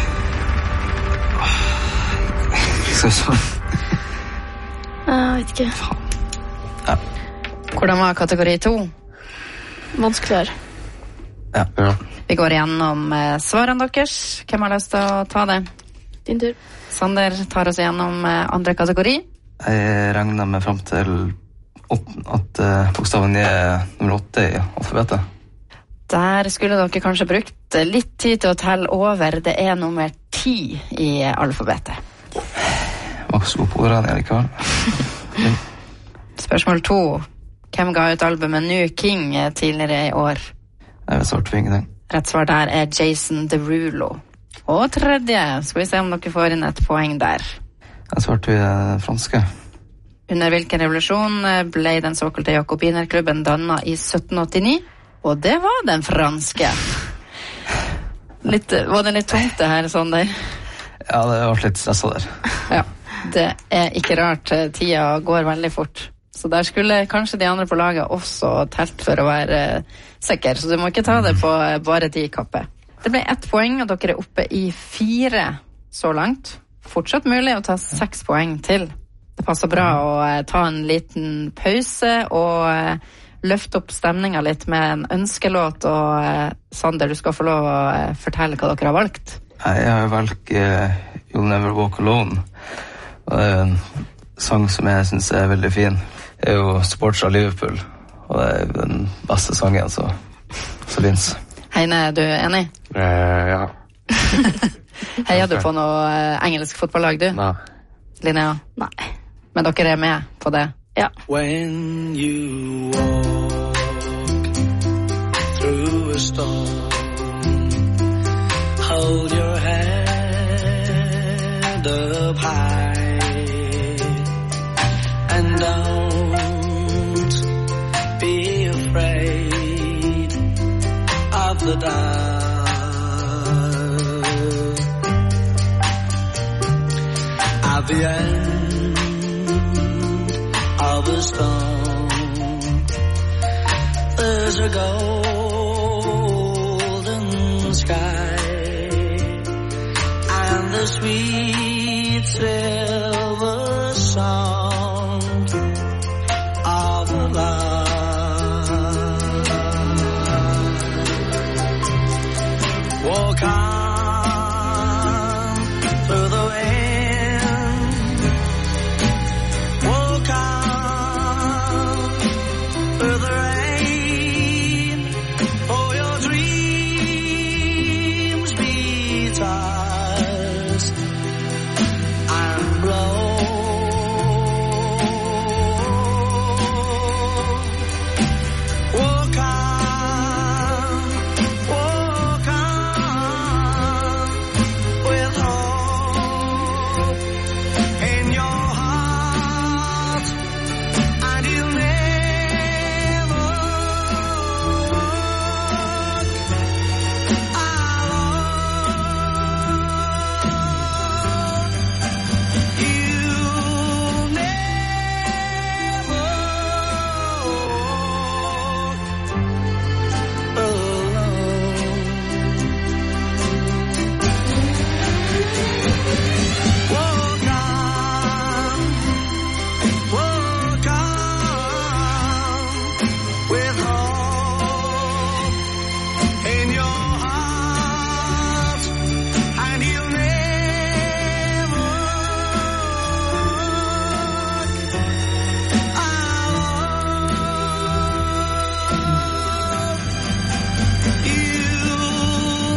skal vi svare? Jeg vet ikke. Ja. Hvordan var kategori to? Vanskeligere. Ja. Ja. Vi går gjennom eh, svarene deres. Hvem har lyst til å ta det? Din tur. Sander tar oss gjennom eh, andre kategori. Jeg regner meg frem til at uh, bokstaven er nummer åtte i alfabetet. Der skulle dere kanskje brukt litt tid til å telle over. Det er nummer ti i alfabetet. Jeg var ikke så god på ordene likevel. Spørsmål to. Hvem ga ut albumet New King tidligere i år? Jeg vet svart for ingenting. Rett svar der er Jason Derulo. Og tredje, skal vi se om dere får inn et poeng der. Jeg svarte vi er franske. Under hvilken revolusjon ble den såkalte Jakobinerklubben dannet i sytten åttini? Og det var den franske. Litt, var det litt tungt det her, sånn der? Ja, det var litt stresset der. Ja, det er ikke rart. Tida går veldig fort. Så der skulle kanskje de andre på laget også telt for å være sikker. Så du må ikke ta det på bare ti kappe. Det ble ett poeng, og dere er oppe i fire så langt. Fortsatt mulig å ta seks poeng til. Det passer bra å ta en liten pause og løfte opp stemningen litt med en ønskelåt. Og Sander, du skal få lov å fortelle hva dere har valgt. Jeg har valgt uh, You'll Never Walk Alone. Og det er en sang som jeg synes er veldig fin. Jeg er jo supporter av Liverpool, og det er den beste sangen, så, så Lins. Heine, er du enig? Eh, ja. Heier du på noe engelsk fotballag, du? Nei. Linnea? Nei. Men dere er med på det? Ja. When you walk through a storm, hold your head up high and don't be afraid of the dark. At the end of a storm, there's a golden sky and the sweet silver song of love. Walk on through the wind, walk on through the rain, for your dreams be tossed and blown. Walk on, walk on, with hope in your heart, and you'll never walk alone. You'll never walk alone. Walk on, walk on, with hope in your heart, and you'll never walk alone. You'll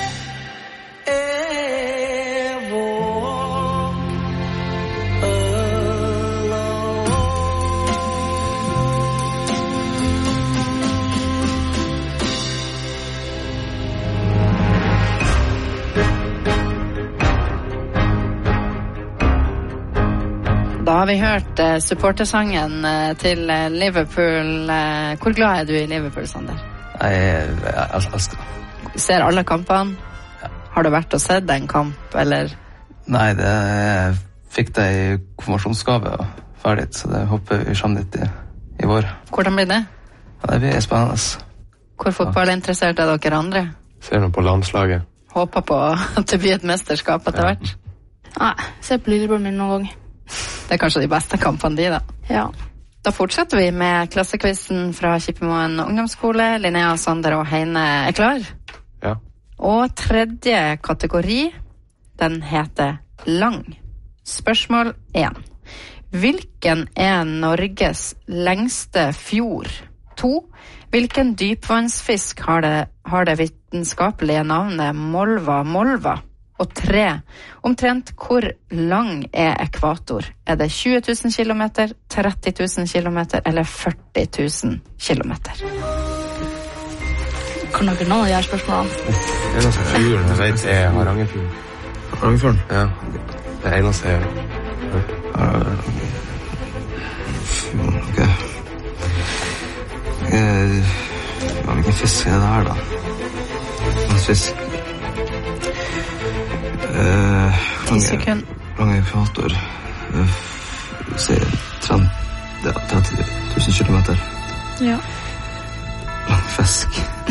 never walk Da har vi hørt eh, supportersangen eh, til eh, Liverpool. Eh, hvor glad er du i Liverpool, Sander? Jeg, jeg, jeg elsker det. Ser alle kampene? Har du vært og sett en kamp, eller? Nei, det, jeg fikk det i konfirmasjonsgave og ferdig, så det håper vi kommer dit i, i vår. Hvordan blir det? Ja, det blir spennende. Hvor fotballinteressert er dere andre? Ser noe på landslaget. Håper på at det blir et mesterskap etter hvert. Nei, se på lillebror min noen gang. Det er kanskje de beste kampene de, da. Ja. Da fortsetter vi med klassekvisten fra Kippemoen ungdomsskole. Linnea, Sander og Heine er klar. Ja. Og tredje kategori, den heter lang. Spørsmål én. Hvilken er Norges lengste fjord? To. Hvilken dypvannsfisk har det, har det vitenskapelige navnet Molva Molva? Og tre. Omtrent hvor lang er ekvator? Er det tjue tusen kilometer, tretti tusen kilometer eller førti tusen kilometer? Kan dere noen av de her spørsmålene? Det eneste fjorden jeg vet er Harangefjorden. Harangefjorden? Ja, det eneste jeg har hørt. Fjorden, ok. Eh, ja, hvilken fisk er det her da? En fisk. Eh, Ti sekund. Lang ekvator. Eh, se, tretti tusen kilometer. Ja. Lang fisk.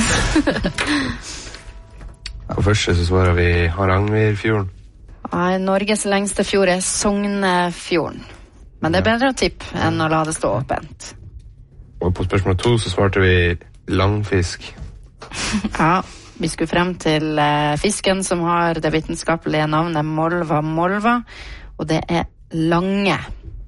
På første så svarer vi Harangefjorden. Nei, Norges lengste fjord er Sognefjorden. Men det er bedre å tippe enn å la det stå åpent. Og på spørsmål to så svarte vi langfisk. Ja, vi skulle frem til uh, fisken som har det vitenskapelige navnet Molva Molva, og det er lange.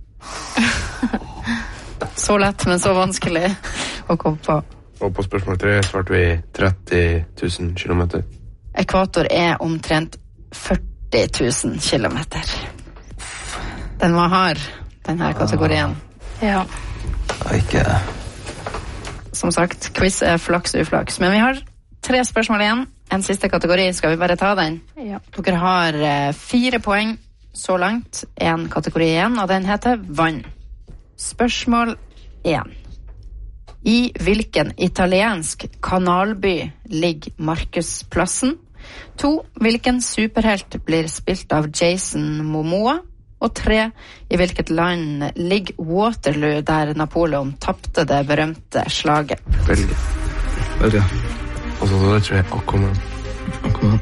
Så lett, men så vanskelig å komme på. Og på spørsmål tre svarte vi tretti tusen kilometer. Ekvator er omtrent førti tusen kilometer. Den var hard, den her kategorien. Ja. Ikke... Som sagt, quiz er flaks uflaks. Men vi har tre spørsmål igjen. En siste kategori, skal vi bare ta den? Ja. Dere har eh, fire poeng så langt. En kategori igjen, og den heter vann. Spørsmål én. I hvilken italiensk kanalby ligger Markusplassen? To. Hvilken superhelt blir spilt av Jason Momoa? Og tre. I hvilket land ligger Waterloo der Napoleon tappte det berømte slaget? Belgia. Belgia. Og så da tror jeg Aquaman. Aquaman.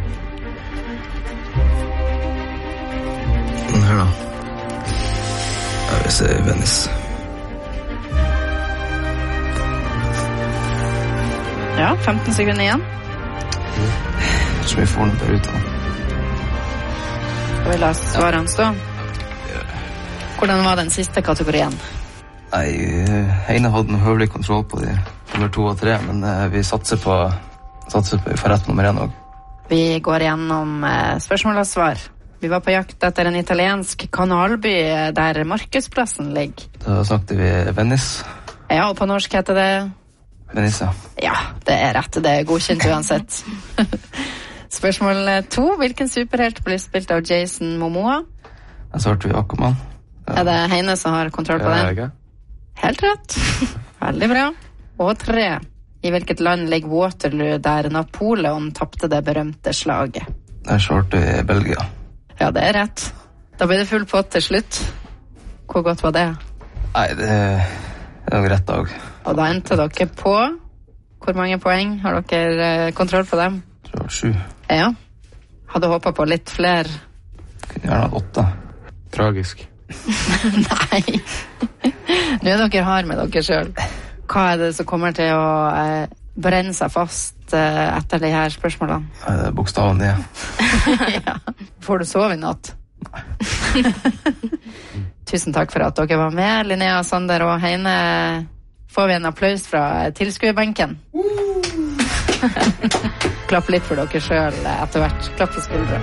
Den her da. Jeg vil se Venice. Ja, femten sekunder igjen. Jeg tror vi får den der ute. Skal vi la svarene stå? Hvordan var den siste kategorien? Nei, Heine hadde en høvelig kontroll på de nummer to og tre, men uh, vi satser på, satser på for rett nummer én også. Vi går gjennom uh, spørsmål og svar. Vi var på jakt etter en italiensk kanalby der Markusplassen ligger. Da snakket vi Venice. Ja, og på norsk heter det... Venice. Ja, det er rett. Det er godkjent uansett. Spørsmål to. Hvilken superhelt blir spilt av Jason Momoa? Jeg svarte vi Aquaman. Ja. Er det Heine som har kontroll på ja, det? Helt rett. Veldig bra. Og tre. I hvilket land ligger Waterloo der Napoleon tappte det berømte slaget? Jeg svarte vi Belgia. Ja, det er rett. Da blir det full pott til slutt. Hvor godt var det? Nei, det er jo rett dag. Og da endte dere på... Hvor mange poeng har dere kontroll på dem? Jeg tror det var sju. Ja. Hadde håpet på litt flere. Kunne gjerne hatt åtte. Tragisk. Nei. Nå er dere hard med dere selv. Hva er det som kommer til å eh, brenne seg fast eh, etter de her spørsmålene? Nei, det er bokstaven det. Ja. Får du sove i natt? Nei. Tusen takk for at dere var med, Linnea, Sander og Heine. Får vi en applaus fra tilskuerbenken? Klapp litt for dere selv etter hvert. Klapp på skuldre.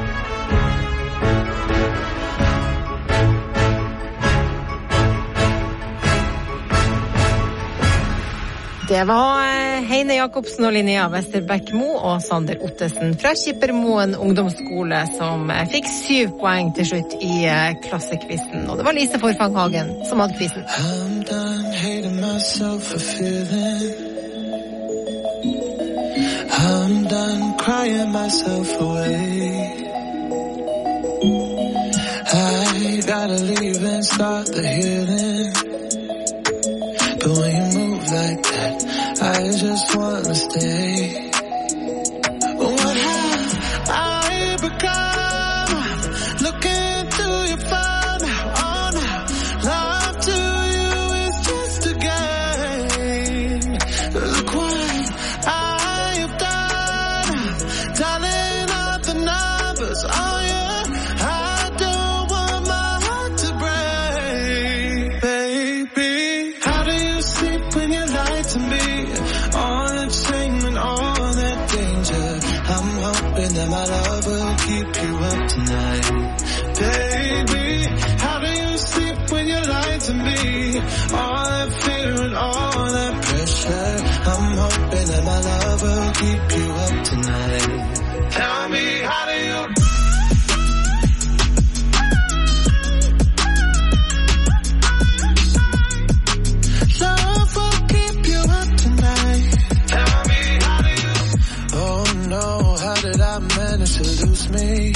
Det var Heine Jakobsen og Linnea Westerbæk-Mo og Sander Ottesen fra Skippermoen ungdomsskole som fikk syv poeng til slutt i klassekvissen. Og det var Lise Forfanghagen som hadde kvisen. I'm done hating myself for feeling. I'm done crying myself away. I gotta leave and start the healing. But when you move like that, I just wanna stay. What have I become? Looking through your phone now, oh now. Love to you is just a game. Look what I have done. Dialing up the numbers, oh yeah. I don't want my heart to break. all that fear and all that pressure. I'm hoping that my love will keep you up tonight. Tell me, how do you love will keep you up tonight? Tell me, how do you oh no, how did I manage to lose me?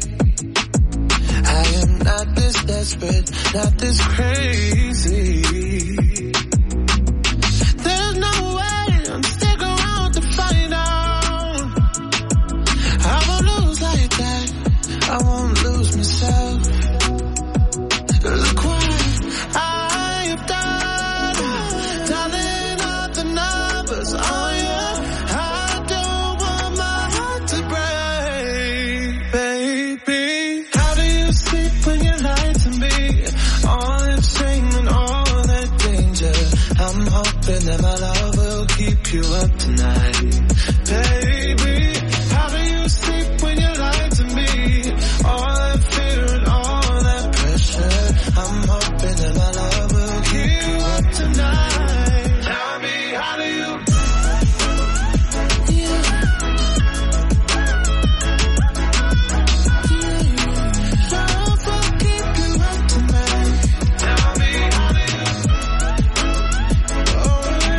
I am not this desperate, not this crazy. There's no way I'm stick around to find out. I won't lose like that, I won't lose myself. Look what I have done, dialing up the numbers on you. I don't want my heart to break, baby. How do you sleep when you lie to me? All that shame and all that danger. I'm hoping that my love will keep you up tonight, baby. How do you sleep when you lie to me? All that fear and all that pressure. I'm hoping that my love will keep you up tonight. Tell me, how do you yeah. Love will keep you up tonight. Tell me, how do you oh, yeah.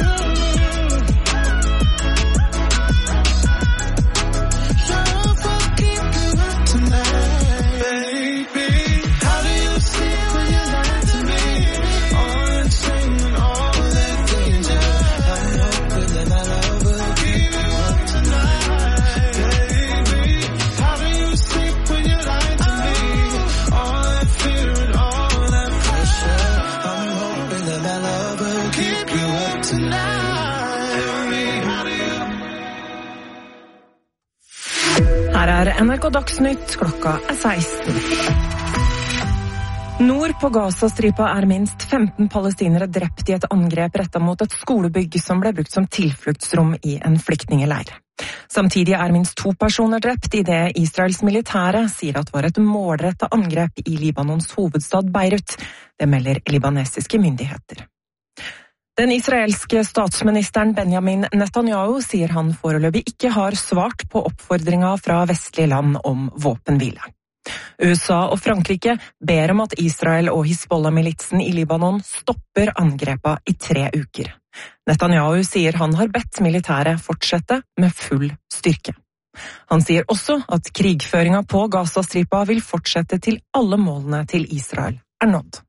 Love will keep you up tonight, baby. How do you sleep when you lie to me? All that shame and all that danger. I'm hoping that my love will keep you up tonight, baby. How do you sleep when you lie to me? All that fear and all that pressure. I'm hoping that my love will keep you up tonight. Tell me, how do you Her er N R K Dagsnytt, klokka er seksten. Nord på Gazastripa er minst femten palestinere drept i et angrep rettet mot et skolebygg som ble brukt som tilfluktsrom i en flyktningeleir. Samtidig er minst to personer drept i det Israels militære sier at var et målrettet angrep i Libanons hovedstad Beirut. Det melder libanesiske myndigheter. Den israelske statsministeren Benjamin Netanyahu sier han foreløpig ikke har svart på oppfordringa fra vestlige land om våpenhvile. U S A og Frankrike ber om at Israel og Hizbollah-militsen i Libanon stopper angrepa i tre uker. Netanyahu sier han har bedt militæret fortsette med full styrke. Han sier også at krigføringa på Gazastripa vil fortsette til alle målene til Israel er nådd.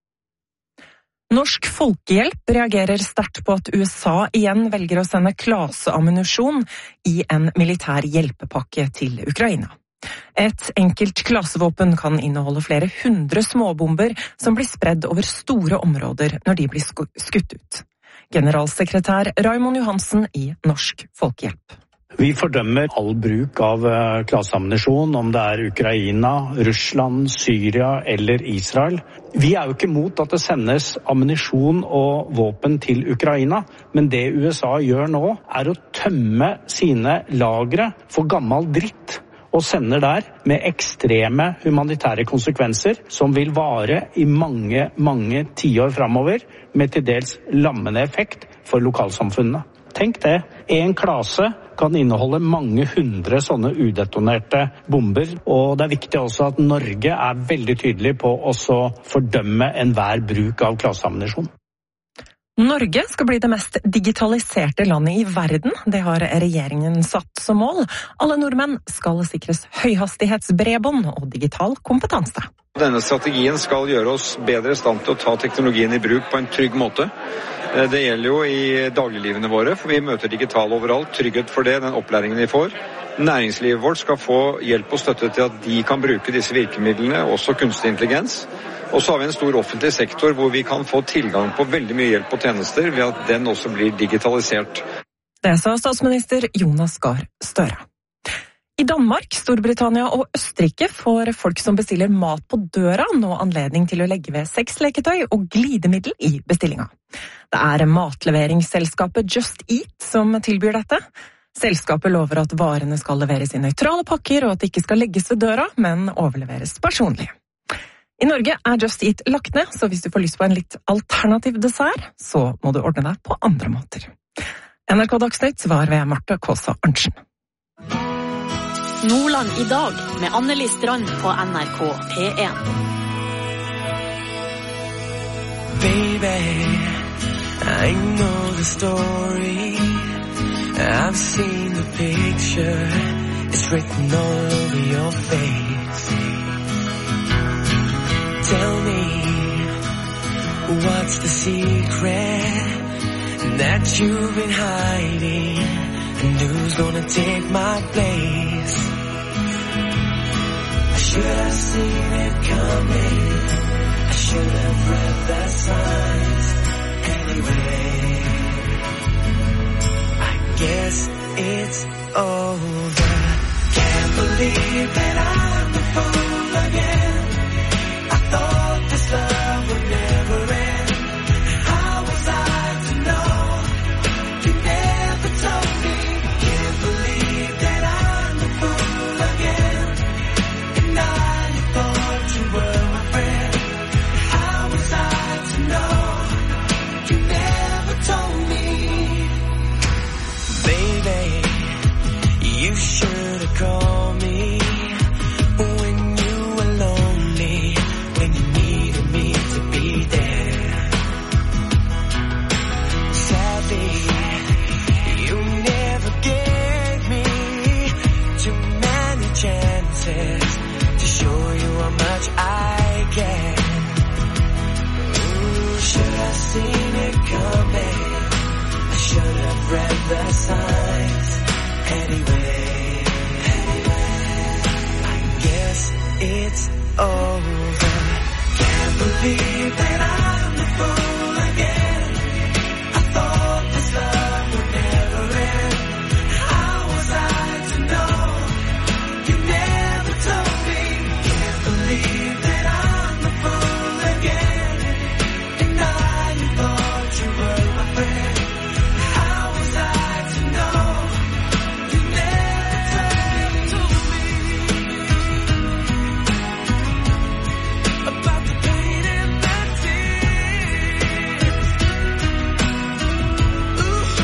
Norsk Folkehjelp reagerer sterkt på at U S A igjen velger å sende klaseammunisjon i en militær hjelpepakke til Ukraina. Et enkelt klasevåpen kan inneholde flere hundre småbomber som blir spredd over store områder når de blir skutt ut. Generalsekretær Raymond Johansen i Norsk Folkehjelp. Vi fordømmer all bruk av klaseammunisjon, om det er Ukraina, Russland, Syria eller Israel. Vi er jo ikke mot at det sendes ammunisjon og våpen til Ukraina, men det U S A gjør nå er å tømme sine lagre for gammel dritt og sender der med ekstreme humanitære konsekvenser som vil vare i mange, mange tiår fremover, med til dels lammende effekt for lokalsamfunnene. Tenk det, en klase kan inneholde mange hundre sånne udetonerte bomber, og det er viktig også at Norge er veldig tydelig på å fordømme enhver bruk av klaseammunisjon. Norge skal bli det mest digitaliserte landet i verden. Det har regjeringen satt som mål. Alle nordmenn skal sikres høyhastighetsbredbånd og digital kompetanse. Denne strategien skal gjøre oss bedre i stand til å ta teknologien i bruk på en trygg måte. Det gjelder jo i dagliglivene våre, for vi møter digital overalt. Trygghet for det, den opplæringen vi får. Næringslivet vårt skal få hjelp og støtte til at de kan bruke disse virkemidlene, også kunstig intelligens. Og så har vi en stor offentlig sektor hvor vi kan få tilgang på veldig mye hjelp og tjenester ved at den også blir digitalisert. Det sa statsminister Jonas Gahr Støre. I Danmark, Storbritannia og Østerrike får folk som bestiller mat på døra nå anledning til å legge ved sexleketøy og glidemiddel i bestillinga. Det er matleveringsselskapet Just Eat som tilbyr dette. Selskapet lover at varene skal leveres i nøytrale pakker og at det ikke skal legges ved døra, men overleveres personlig. I Norge er Just Eat lagt ned, så hvis du får lyst på en litt alternativ dessert, så må du ordne deg på andre måter. N R K Dagsnytt var ved Marte Kåsa Arntzen. Nordland i dag med Anneli Strand på N R K P en. Baby, I know the story. I've seen the picture. It's written all over your face. Tell me, what's the secret that you've been hiding? And who's gonna take my place? I should have seen it coming. I should have read the signs. Anyway, I guess it's over. Can't believe that I'm the fool again. I thought this love would never end. How was I to know? You never told me. Can't believe that I'm the fool again. And now you thought you were my friend. How was I to know? You never told me. Baby, you should have called me when you were lonely, when you needed me to be there. Sadly, you never gave me too many chances to show you how much I care. Ooh, should have seen it coming. I should have read the signs. Anyway, I guess it's over. Can't believe that I'm the fool again. I thought this love would never end. How was I to know? You never told me. Can't believe that I'm the fool again. And now you thought you were my friend. How was I to know? You never told me about the pain and the tears. Ooh,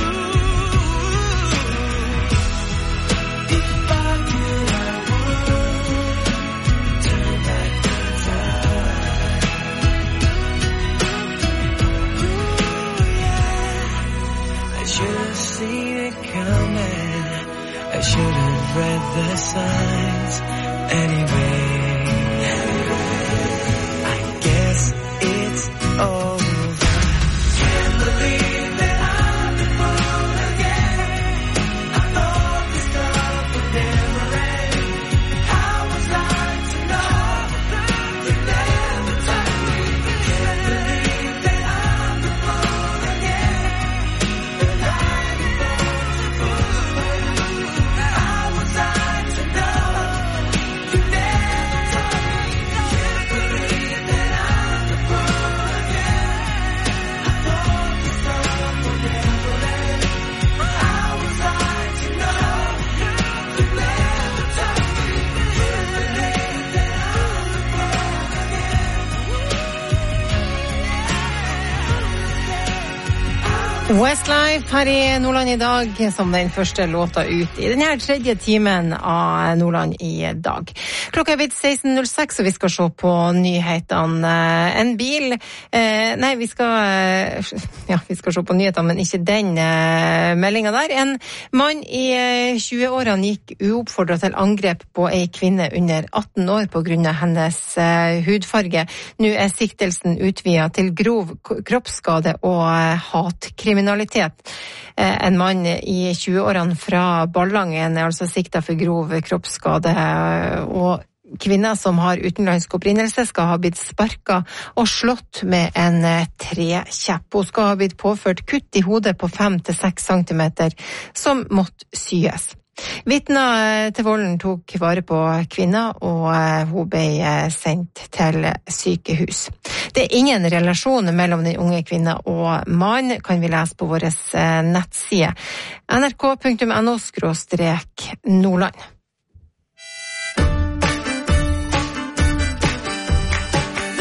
if I could, I would turn back the time. Ooh, yeah. I should have seen it coming. I should have read the signs. Anyway, I guess it's over. Can't believe that I'm the fool again. I thought this love would never end. How was I to know? You never told me. Can't believe that I'm the fool again. And I'm the fool. How was I to know? You never told me. Can't believe that I'm the fool again. I thought this love would never end. How was I to know? You never told me. Can't believe that I'm the fool again. Westlife her i Nordland i dag, som den første låta ut i denne tredje timen av Nordland i dag. Klokka er blitt seksten null seks, og vi skal se på nyhetene. En bil, eh, nei, vi skal, eh, ja, vi skal se på nyhetene, men ikke den eh, meldingen der. En mann i eh, tjueårene gikk uoppfordret til angrep på en kvinne under atten år på grunn av hennes eh, hudfarge. Nå er siktelsen utvidet til grov k- kroppsskade og eh, hatkriminalitet. Eh, en mann i tjueårene fra Ballangen er altså siktet for grov kroppsskade, eh, og kvinner som har utenlandsk opprinnelse skal ha blitt sparket og slått med en eh, trekjepp. Hun skal ha blitt påført kutt i hodet på fem til seks centimeter som måtte syes. Vitner til volden tok vare på kvinner, og eh, hun ble eh, sendt til sykehus. Det er ingen relasjon mellom den unge kvinnen og mannen, kan vi lese på vår eh, nettside n r k punktum n o skråstrek Nordland.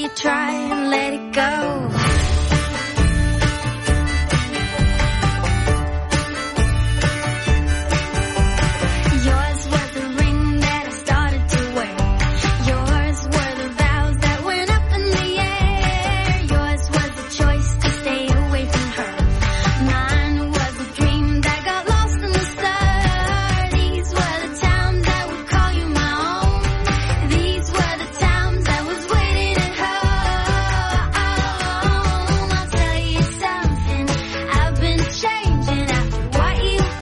you try and let it go.